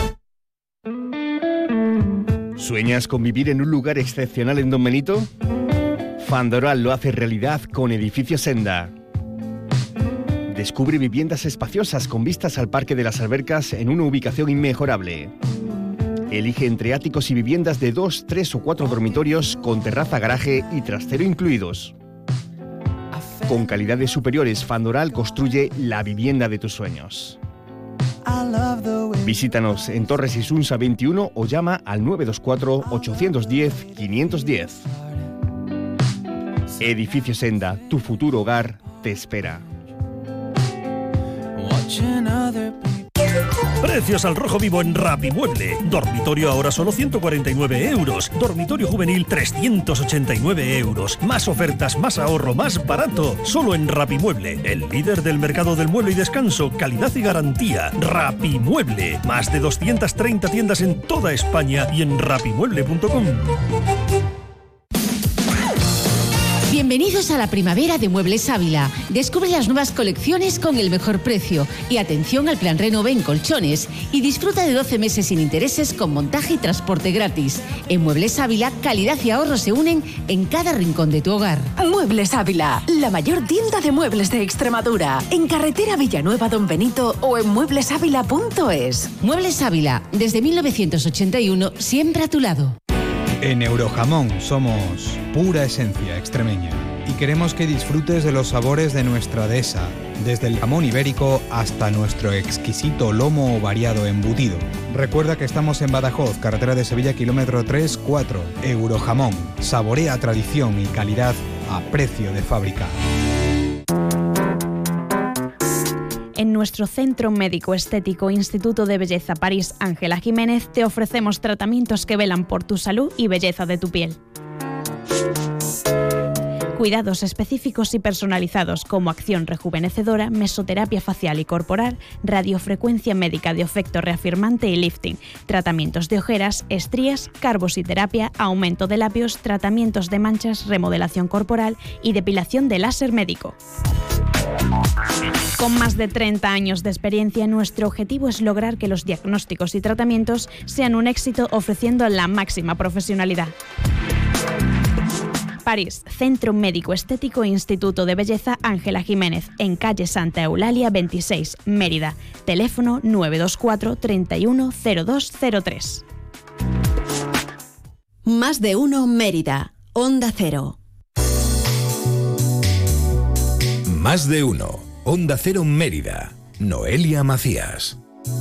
¿Sueñas con vivir en un lugar excepcional en Don Benito? Fandoral lo hace realidad con Edificio Senda. Descubre viviendas espaciosas con vistas al Parque de las Albercas en una ubicación inmejorable. Elige entre áticos y viviendas de dos, tres o cuatro dormitorios con terraza, garaje y trastero incluidos. Con calidades superiores, Fandoral construye la vivienda de tus sueños. Visítanos en Torres Isunsa veintiuno o llama al nueve dos cuatro, ocho uno cero, cinco uno cero. Edificio Senda, tu futuro hogar te espera. Precios al rojo vivo en Rapimueble. Dormitorio ahora solo ciento cuarenta y nueve euros. Dormitorio juvenil trescientos ochenta y nueve euros. Más ofertas, más ahorro, más barato. Solo en Rapimueble, el líder del mercado del mueble y descanso, calidad y garantía. Rapimueble. Más de doscientas treinta tiendas en toda España y en rapimueble punto com. Bienvenidos a la primavera de Muebles Ávila. Descubre las nuevas colecciones con el mejor precio y atención al plan Renove en colchones y disfruta de doce meses sin intereses con montaje y transporte gratis. En Muebles Ávila, calidad y ahorro se unen en cada rincón de tu hogar. Muebles Ávila, la mayor tienda de muebles de Extremadura. En carretera Villanueva Don Benito o en muebles ávila punto es. Muebles Ávila, desde mil novecientos ochenta y uno, siempre a tu lado. En Eurojamón somos pura esencia extremeña y queremos que disfrutes de los sabores de nuestra dehesa, desde el jamón ibérico hasta nuestro exquisito lomo variado embutido. Recuerda que estamos en Badajoz, carretera de Sevilla, kilómetro tres cuatro. Eurojamón, saborea tradición y calidad a precio de fábrica. En nuestro Centro Médico Estético Instituto de Belleza París Ángela Jiménez te ofrecemos tratamientos que velan por tu salud y belleza de tu piel. Cuidados específicos y personalizados como acción rejuvenecedora, mesoterapia facial y corporal, radiofrecuencia médica de efecto reafirmante y lifting, tratamientos de ojeras, estrías, carbositerapia, aumento de labios, tratamientos de manchas, remodelación corporal y depilación de láser médico. Con más de treinta años de experiencia, nuestro objetivo es lograr que los diagnósticos y tratamientos sean un éxito ofreciendo la máxima profesionalidad. París, Centro Médico Estético e Instituto de Belleza Ángela Jiménez, en calle Santa Eulalia veintiséis, Mérida. Teléfono nueve dos cuatro, treinta y uno, cero dos cero tres. Más de uno Mérida, Onda Cero. Más de uno, Onda Cero Mérida, Noelia Macías.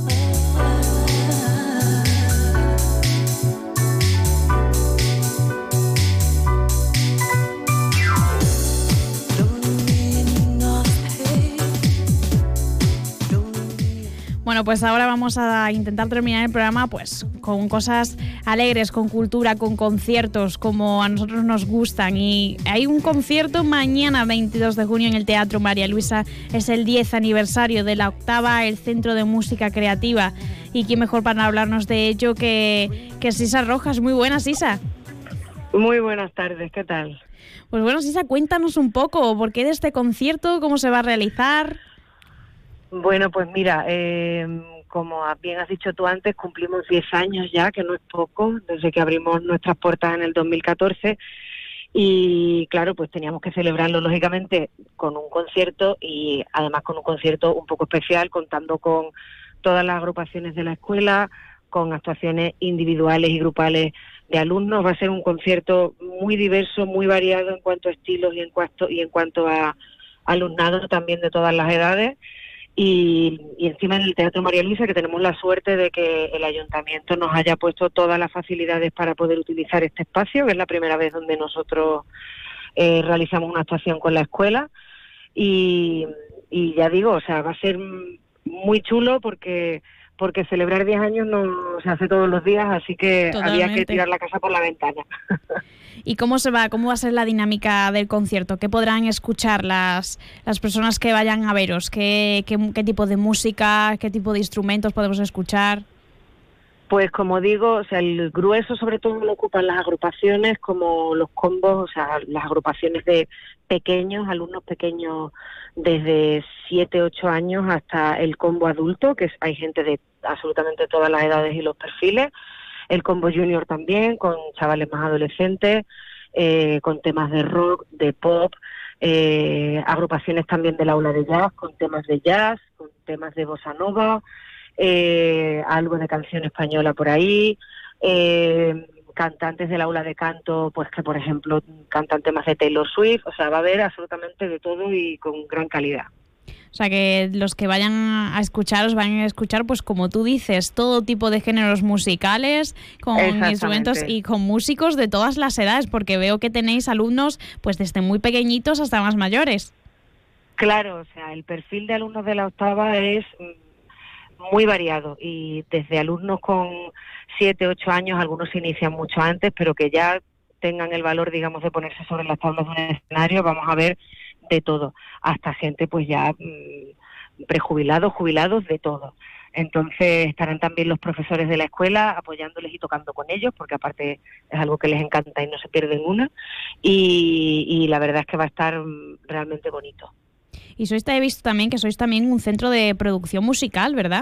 Bueno, pues ahora vamos a intentar terminar el programa pues con cosas alegres, con cultura, con conciertos, como a nosotros nos gustan. Y hay un concierto mañana, veintidós de junio, en el Teatro María Luisa. Es el diez aniversario de la octava, el Centro de Música Creativa. Y quién mejor para hablarnos de ello que, que Sisa Rojas. Muy buenas, Sisa. Muy buenas tardes, ¿qué tal? Pues bueno, Sisa, cuéntanos un poco, ¿por qué de este concierto? ¿Cómo se va a realizar? Bueno, pues mira, eh, como bien has dicho tú antes, cumplimos diez años ya, que no es poco, desde que abrimos nuestras puertas en el dos mil catorce y claro, pues teníamos que celebrarlo lógicamente con un concierto y además con un concierto un poco especial, contando con todas las agrupaciones de la escuela, con actuaciones individuales y grupales de alumnos. Va a ser un concierto muy diverso, muy variado en cuanto a estilos y en cuanto, y en cuanto a alumnado también de todas las edades. Y, y encima en el Teatro María Luisa, que tenemos la suerte de que el Ayuntamiento nos haya puesto todas las facilidades para poder utilizar este espacio, que es la primera vez donde nosotros eh, realizamos una actuación con la escuela. Y, y ya digo, o sea, va a ser muy chulo porque porque celebrar diez años no se hace todos los días, así que Totalmente. Había que tirar la casa por la ventana. ¿Y cómo se va, cómo va a ser la dinámica del concierto? ¿Qué podrán escuchar las, las personas que vayan a veros? ¿Qué, qué, qué tipo de música, qué tipo de instrumentos podemos escuchar? Pues como digo, o sea, el grueso sobre todo lo ocupan las agrupaciones, como los combos, o sea, las agrupaciones de pequeños, alumnos pequeños desde siete, ocho años hasta el combo adulto, que es, hay gente de absolutamente todas las edades y los perfiles, el combo junior también, con chavales más adolescentes, eh, con temas de rock, de pop, eh, agrupaciones también del aula de jazz, con temas de jazz, con temas de bossa nova, Eh, algo de canción española por ahí, eh, cantantes del aula de canto, pues que por ejemplo cantan temas de Taylor Swift, o sea, va a haber absolutamente de todo y con gran calidad. O sea, que los que vayan a escucharos van a escuchar, pues como tú dices, todo tipo de géneros musicales, con instrumentos y con músicos de todas las edades, porque veo que tenéis alumnos pues desde muy pequeñitos hasta más mayores. Claro, o sea, el perfil de alumnos de la octava es muy variado y desde alumnos con siete, ocho años, algunos se inician mucho antes, pero que ya tengan el valor, digamos, de ponerse sobre las tablas de un escenario, vamos a ver de todo, hasta gente pues ya mmm, prejubilados, jubilados, de todo. Entonces estarán también los profesores de la escuela apoyándoles y tocando con ellos, porque aparte es algo que les encanta y no se pierden una, y, y la verdad es que va a estar realmente bonito. Y sois, he visto también que sois también un centro de producción musical, ¿verdad?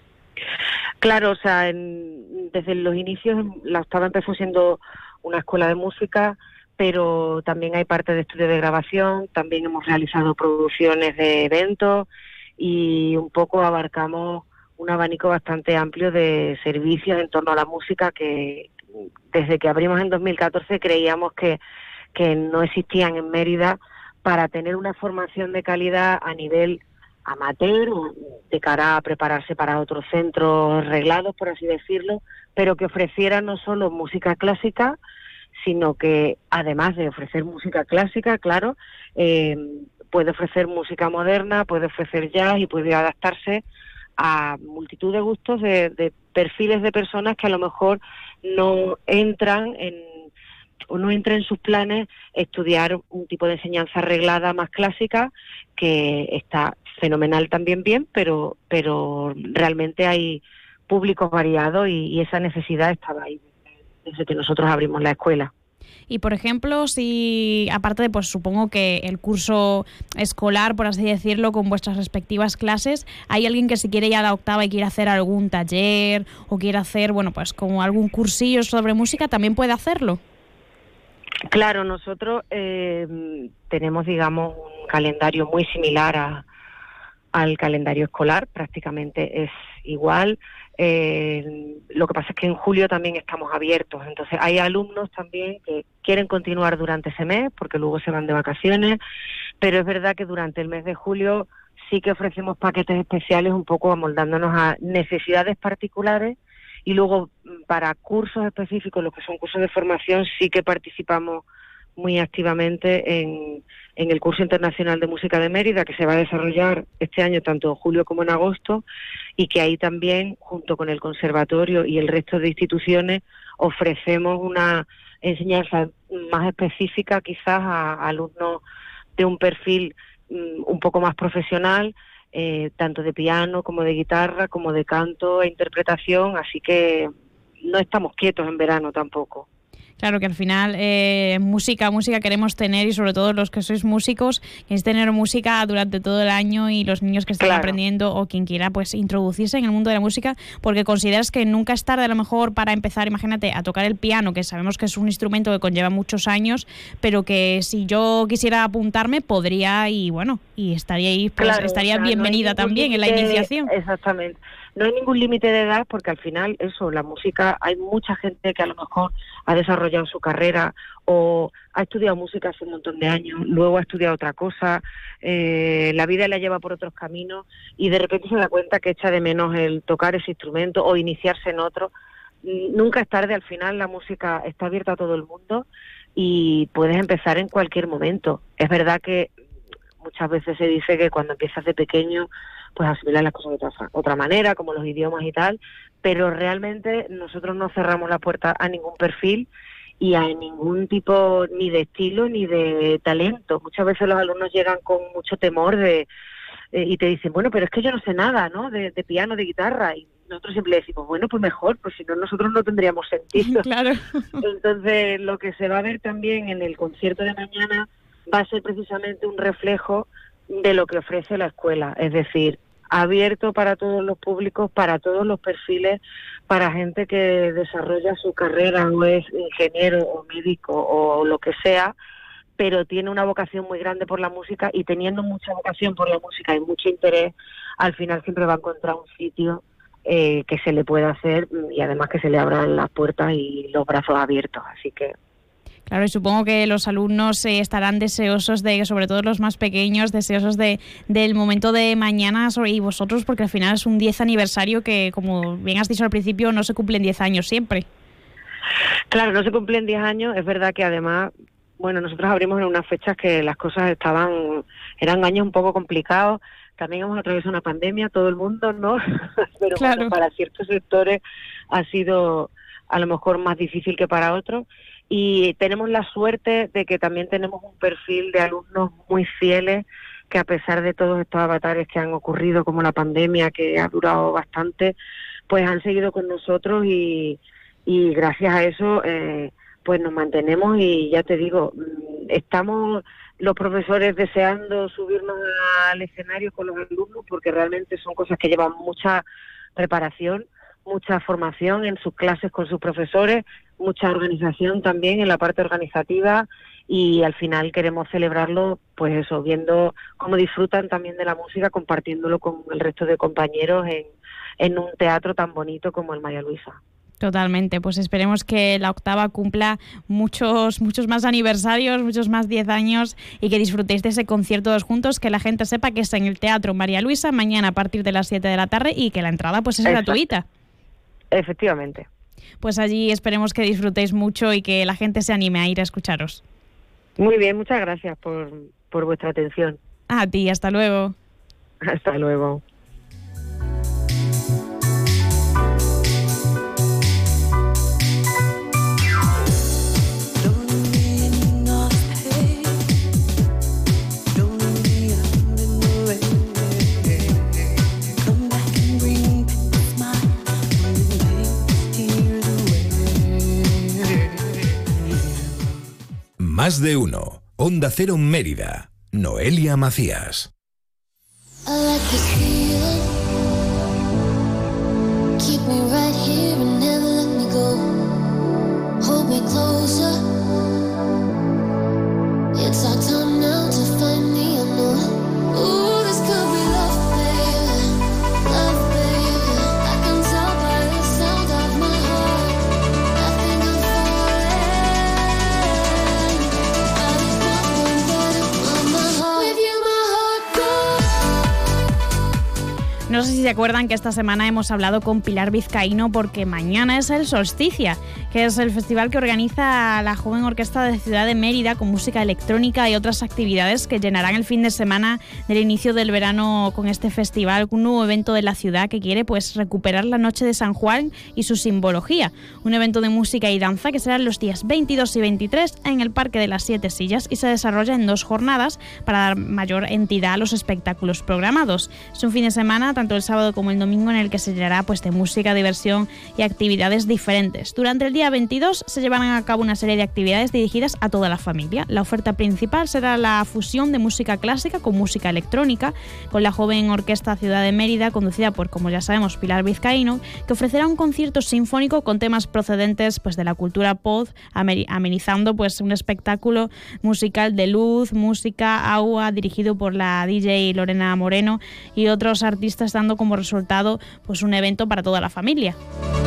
Claro, o sea, en, desde los inicios la octava empezó siendo una escuela de música, pero también hay parte de estudio de grabación, también hemos realizado producciones de eventos y un poco abarcamos un abanico bastante amplio de servicios en torno a la música que desde que abrimos en dos mil catorce creíamos que, que no existían en Mérida para tener una formación de calidad a nivel amateur, de cara a prepararse para otros centros reglados, por así decirlo, pero que ofreciera no solo música clásica, sino que además de ofrecer música clásica, claro, eh, puede ofrecer música moderna, puede ofrecer jazz y puede adaptarse a multitud de gustos de, de perfiles de personas que a lo mejor no entran en o no entra en sus planes estudiar un tipo de enseñanza reglada más clásica, que está fenomenal también bien, pero, pero realmente hay públicos variados y, y esa necesidad estaba ahí desde que nosotros abrimos la escuela. Y, por ejemplo, si, aparte de, pues supongo que el curso escolar, por así decirlo, con vuestras respectivas clases, ¿hay alguien que si quiere ya la octava y quiere hacer algún taller o quiere hacer, bueno, pues como algún cursillo sobre música, también puede hacerlo? Claro, nosotros eh, tenemos, digamos, un calendario muy similar a, al calendario escolar, prácticamente es igual. Eh, lo que pasa es que en julio también estamos abiertos, entonces hay alumnos también que quieren continuar durante ese mes porque luego se van de vacaciones, pero es verdad que durante el mes de julio sí que ofrecemos paquetes especiales un poco amoldándonos a necesidades particulares, y luego para cursos específicos, los que son cursos de formación, sí que participamos muy activamente en, en el curso internacional de música de Mérida, que se va a desarrollar este año tanto en julio como en agosto, y que ahí también, junto con el conservatorio y el resto de instituciones, ofrecemos una enseñanza más específica quizás a, a alumnos de un perfil um, un poco más profesional, eh, tanto de piano como de guitarra, como de canto e interpretación, así que no estamos quietos en verano tampoco. Claro que al final eh, música, música queremos tener, y sobre todo los que sois músicos, queréis tener música durante todo el año, y los niños que están claro. aprendiendo o quien quiera pues introducirse en el mundo de la música, porque consideras que nunca es tarde a lo mejor para empezar, imagínate, a tocar el piano, que sabemos que es un instrumento que conlleva muchos años, pero que si yo quisiera apuntarme podría, y bueno, y estaría ahí, pues claro, estaría o sea, bienvenida no también límite, en la iniciación. Exactamente. No hay ningún límite de edad, porque al final eso, la música, hay mucha gente que a lo mejor ha desarrollado su carrera o ha estudiado música hace un montón de años, luego ha estudiado otra cosa, eh, la vida la lleva por otros caminos y de repente se da cuenta que echa de menos el tocar ese instrumento o iniciarse en otro. Nunca es tarde, al final la música está abierta a todo el mundo y puedes empezar en cualquier momento. Es verdad que muchas veces se dice que cuando empiezas de pequeño pues asimilar las cosas de otra, otra manera, como los idiomas y tal, pero realmente nosotros no cerramos la puerta a ningún perfil y a ningún tipo ni de estilo ni de talento. Muchas veces los alumnos llegan con mucho temor de eh, y te dicen, bueno, pero es que yo no sé nada, ¿no?, de, de piano, de guitarra, y nosotros siempre le decimos, bueno, pues mejor, pues si no nosotros no tendríamos sentido. Claro. Entonces, lo que se va a ver también en el concierto de mañana va a ser precisamente un reflejo de lo que ofrece la escuela, es decir, abierto para todos los públicos, para todos los perfiles, para gente que desarrolla su carrera o es ingeniero o médico o lo que sea, pero tiene una vocación muy grande por la música, y teniendo mucha vocación por la música y mucho interés, al final siempre va a encontrar un sitio eh, que se le pueda hacer, y además que se le abran las puertas y los brazos abiertos, así que... Claro, y supongo que los alumnos eh, estarán deseosos de, sobre todo los más pequeños, deseosos de del momento de mañana, y vosotros, porque al final es un diez aniversario que, como bien has dicho al principio, no se cumplen diez años siempre. Claro, no se cumplen diez años, es verdad que además, bueno, nosotros abrimos en unas fechas que las cosas estaban, eran años un poco complicados, también hemos atravesado una pandemia, todo el mundo, ¿no? Pero claro. Bueno, para ciertos sectores ha sido a lo mejor más difícil que para otros. Y tenemos la suerte de que también tenemos un perfil de alumnos muy fieles, que a pesar de todos estos avatares que han ocurrido, como la pandemia, que ha durado bastante, pues han seguido con nosotros, y, y gracias a eso eh, pues nos mantenemos. Y ya te digo, estamos los profesores deseando subirnos al escenario con los alumnos, porque realmente son cosas que llevan mucha preparación, mucha formación en sus clases con sus profesores, mucha organización también en la parte organizativa, y al final queremos celebrarlo, pues eso, viendo cómo disfrutan también de la música, compartiéndolo con el resto de compañeros en, en un teatro tan bonito como el María Luisa. Totalmente, pues esperemos que la octava cumpla muchos muchos más aniversarios, muchos más diez años, y que disfrutéis de ese concierto todos juntos, que la gente sepa que es en el Teatro María Luisa mañana a partir de las siete de la tarde, y que la entrada pues es Exacto. gratuita. Efectivamente. Pues allí esperemos que disfrutéis mucho y que la gente se anime a ir a escucharos. Muy bien, muchas gracias por, por vuestra atención. A ti, hasta luego. Hasta luego. Más de uno. Onda Cero Mérida. Noelia Macías. Keep me right here and never let me go. Hold me closer. It's our time now to find the unknown. Ooh, this could be love, baby. Love, baby. I can tell by the sound of my heart. I think I'm falling. I just want one better on my heart. With you, my heart goes. No sé si se acuerdan que esta semana hemos hablado con Pilar Vizcaíno porque mañana es el Solsticia, que es el festival que organiza la Joven Orquesta de Ciudad de Mérida con música electrónica y otras actividades que llenarán el fin de semana del inicio del verano con este festival, un nuevo evento de la ciudad que quiere pues recuperar la noche de San Juan y su simbología. Un evento de música y danza que será los días veintidós y veintitrés en el Parque de las Siete Sillas y se desarrolla en dos jornadas para dar mayor entidad a los espectáculos programados. Es un fin de semana tanto el sábado como el domingo en el que se llenará pues de música, diversión y actividades diferentes. Durante el día veintidós se llevarán a cabo una serie de actividades dirigidas a toda la familia. La oferta principal será la fusión de música clásica con música electrónica, con la Joven Orquesta Ciudad de Mérida, conducida por, como ya sabemos, Pilar Vizcaíno, que ofrecerá un concierto sinfónico con temas procedentes pues de la cultura pop, amenizando pues un espectáculo musical de luz, música, agua, dirigido por la D J Lorena Moreno y otros artistas, dando como resultado pues un evento para toda la familia.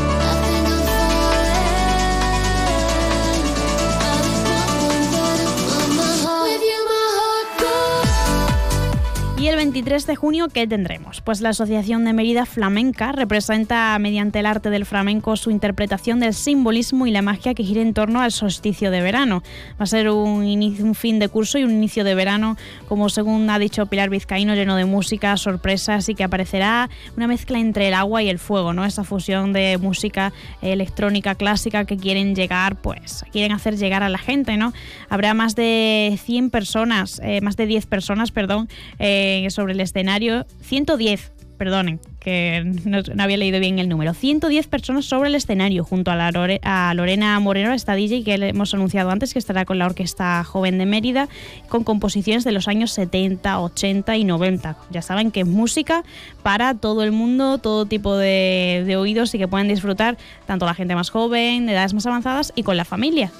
Y el veintitrés de junio, ¿qué tendremos? Pues la Asociación de Mérida Flamenca representa mediante el arte del flamenco su interpretación del simbolismo y la magia que gira en torno al solsticio de verano. Va a ser un, inicio, un fin de curso y un inicio de verano, como según ha dicho Pilar Vizcaíno, lleno de música, sorpresas y que aparecerá una mezcla entre el agua y el fuego, ¿no? Esa fusión de música electrónica clásica que quieren llegar, pues quieren hacer llegar a la gente, ¿no? Habrá más de cien personas, eh, más de diez personas, perdón, eh, sobre el escenario, ciento diez, perdonen, que no, no había leído bien el número, ciento diez personas sobre el escenario, junto a, la Lore, a Lorena Moreno, esta D J que le hemos anunciado antes, que estará con la Orquesta Joven de Mérida, con composiciones de los años setenta, ochenta y noventa. Ya saben que es música para todo el mundo, todo tipo de, de oídos y que pueden disfrutar tanto la gente más joven, de edades más avanzadas y con la familia.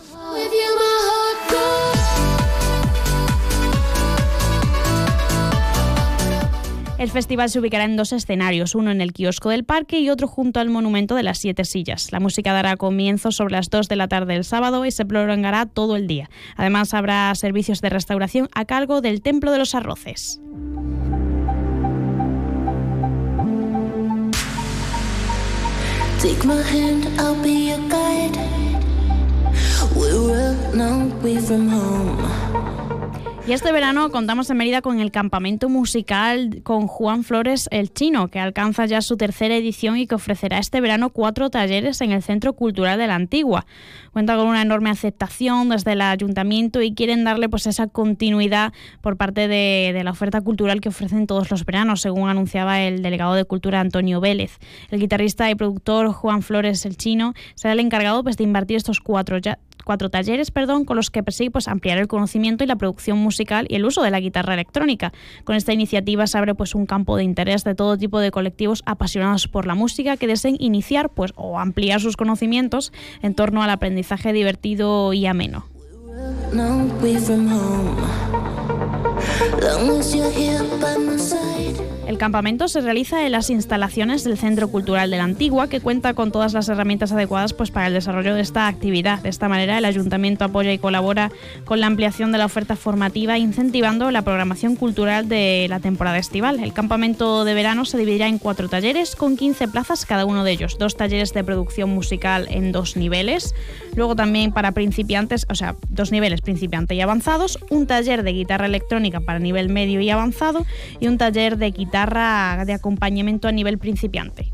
El festival se ubicará en dos escenarios, uno en el kiosco del parque y otro junto al monumento de las Siete Sillas. La música dará comienzo sobre las dos de la tarde del sábado y se prolongará todo el día. Además, habrá servicios de restauración a cargo del Templo de los Arroces. Take my hand, I'll be your guide. We're running away from home. Y este verano contamos en Mérida con el campamento musical con Juan Flores el Chino, que alcanza ya su tercera edición y que ofrecerá este verano cuatro talleres en el Centro Cultural de la Antigua. Cuenta con una enorme aceptación desde el ayuntamiento y quieren darle pues esa continuidad por parte de, de la oferta cultural que ofrecen todos los veranos, según anunciaba el delegado de Cultura Antonio Vélez. El guitarrista y productor Juan Flores el Chino será el encargado pues de impartir estos cuatro ya cuatro talleres, perdón, con los que persigue pues ampliar el conocimiento y la producción musical y el uso de la guitarra electrónica. Con esta iniciativa se abre pues un campo de interés de todo tipo de colectivos apasionados por la música que deseen iniciar pues o ampliar sus conocimientos en torno al aprendizaje divertido y ameno. El campamento se realiza en las instalaciones del Centro Cultural de la Antigua, que cuenta con todas las herramientas adecuadas pues, para el desarrollo de esta actividad. De esta manera, el Ayuntamiento apoya y colabora con la ampliación de la oferta formativa, incentivando la programación cultural de la temporada estival. El campamento de verano se dividirá en cuatro talleres, con quince plazas cada uno de ellos. Dos talleres de producción musical en dos niveles. Luego también para principiantes, o sea, dos niveles, principiante y avanzados. Un taller de guitarra electrónica para nivel medio y avanzado. Y un taller de guitarra de acompañamiento a nivel principiante.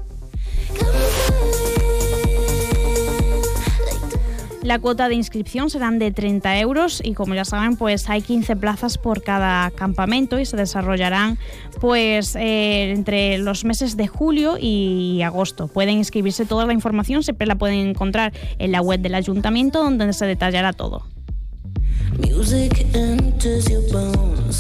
La cuota de inscripción serán de treinta euros y como ya saben pues hay quince plazas por cada campamento y se desarrollarán pues eh, entre los meses de julio y agosto. Pueden inscribirse, toda la información siempre la pueden encontrar en la web del ayuntamiento donde se detallará todo. Music enters your bones.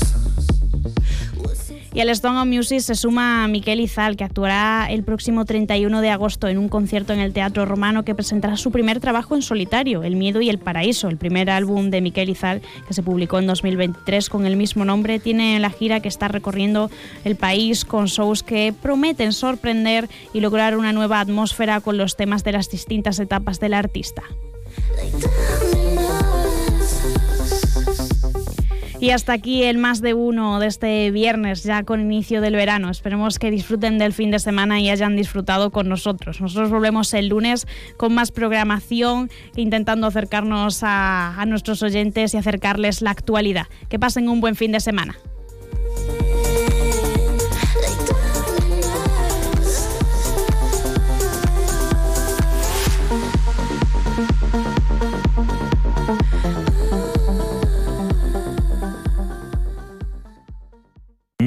Y al Stone of Music se suma Miquel Izal, que actuará el próximo treinta y uno de agosto en un concierto en el Teatro Romano, que presentará su primer trabajo en solitario, El miedo y el paraíso. El primer álbum de Miquel Izal, que se publicó en dos mil veintitrés con el mismo nombre, tiene la gira que está recorriendo el país con shows que prometen sorprender y lograr una nueva atmósfera con los temas de las distintas etapas del artista. Y hasta aquí el Más de Uno de este viernes, ya con inicio del verano. Esperemos que disfruten del fin de semana y hayan disfrutado con nosotros. Nosotros volvemos el lunes con más programación, intentando acercarnos a, a nuestros oyentes y acercarles la actualidad. Que pasen un buen fin de semana.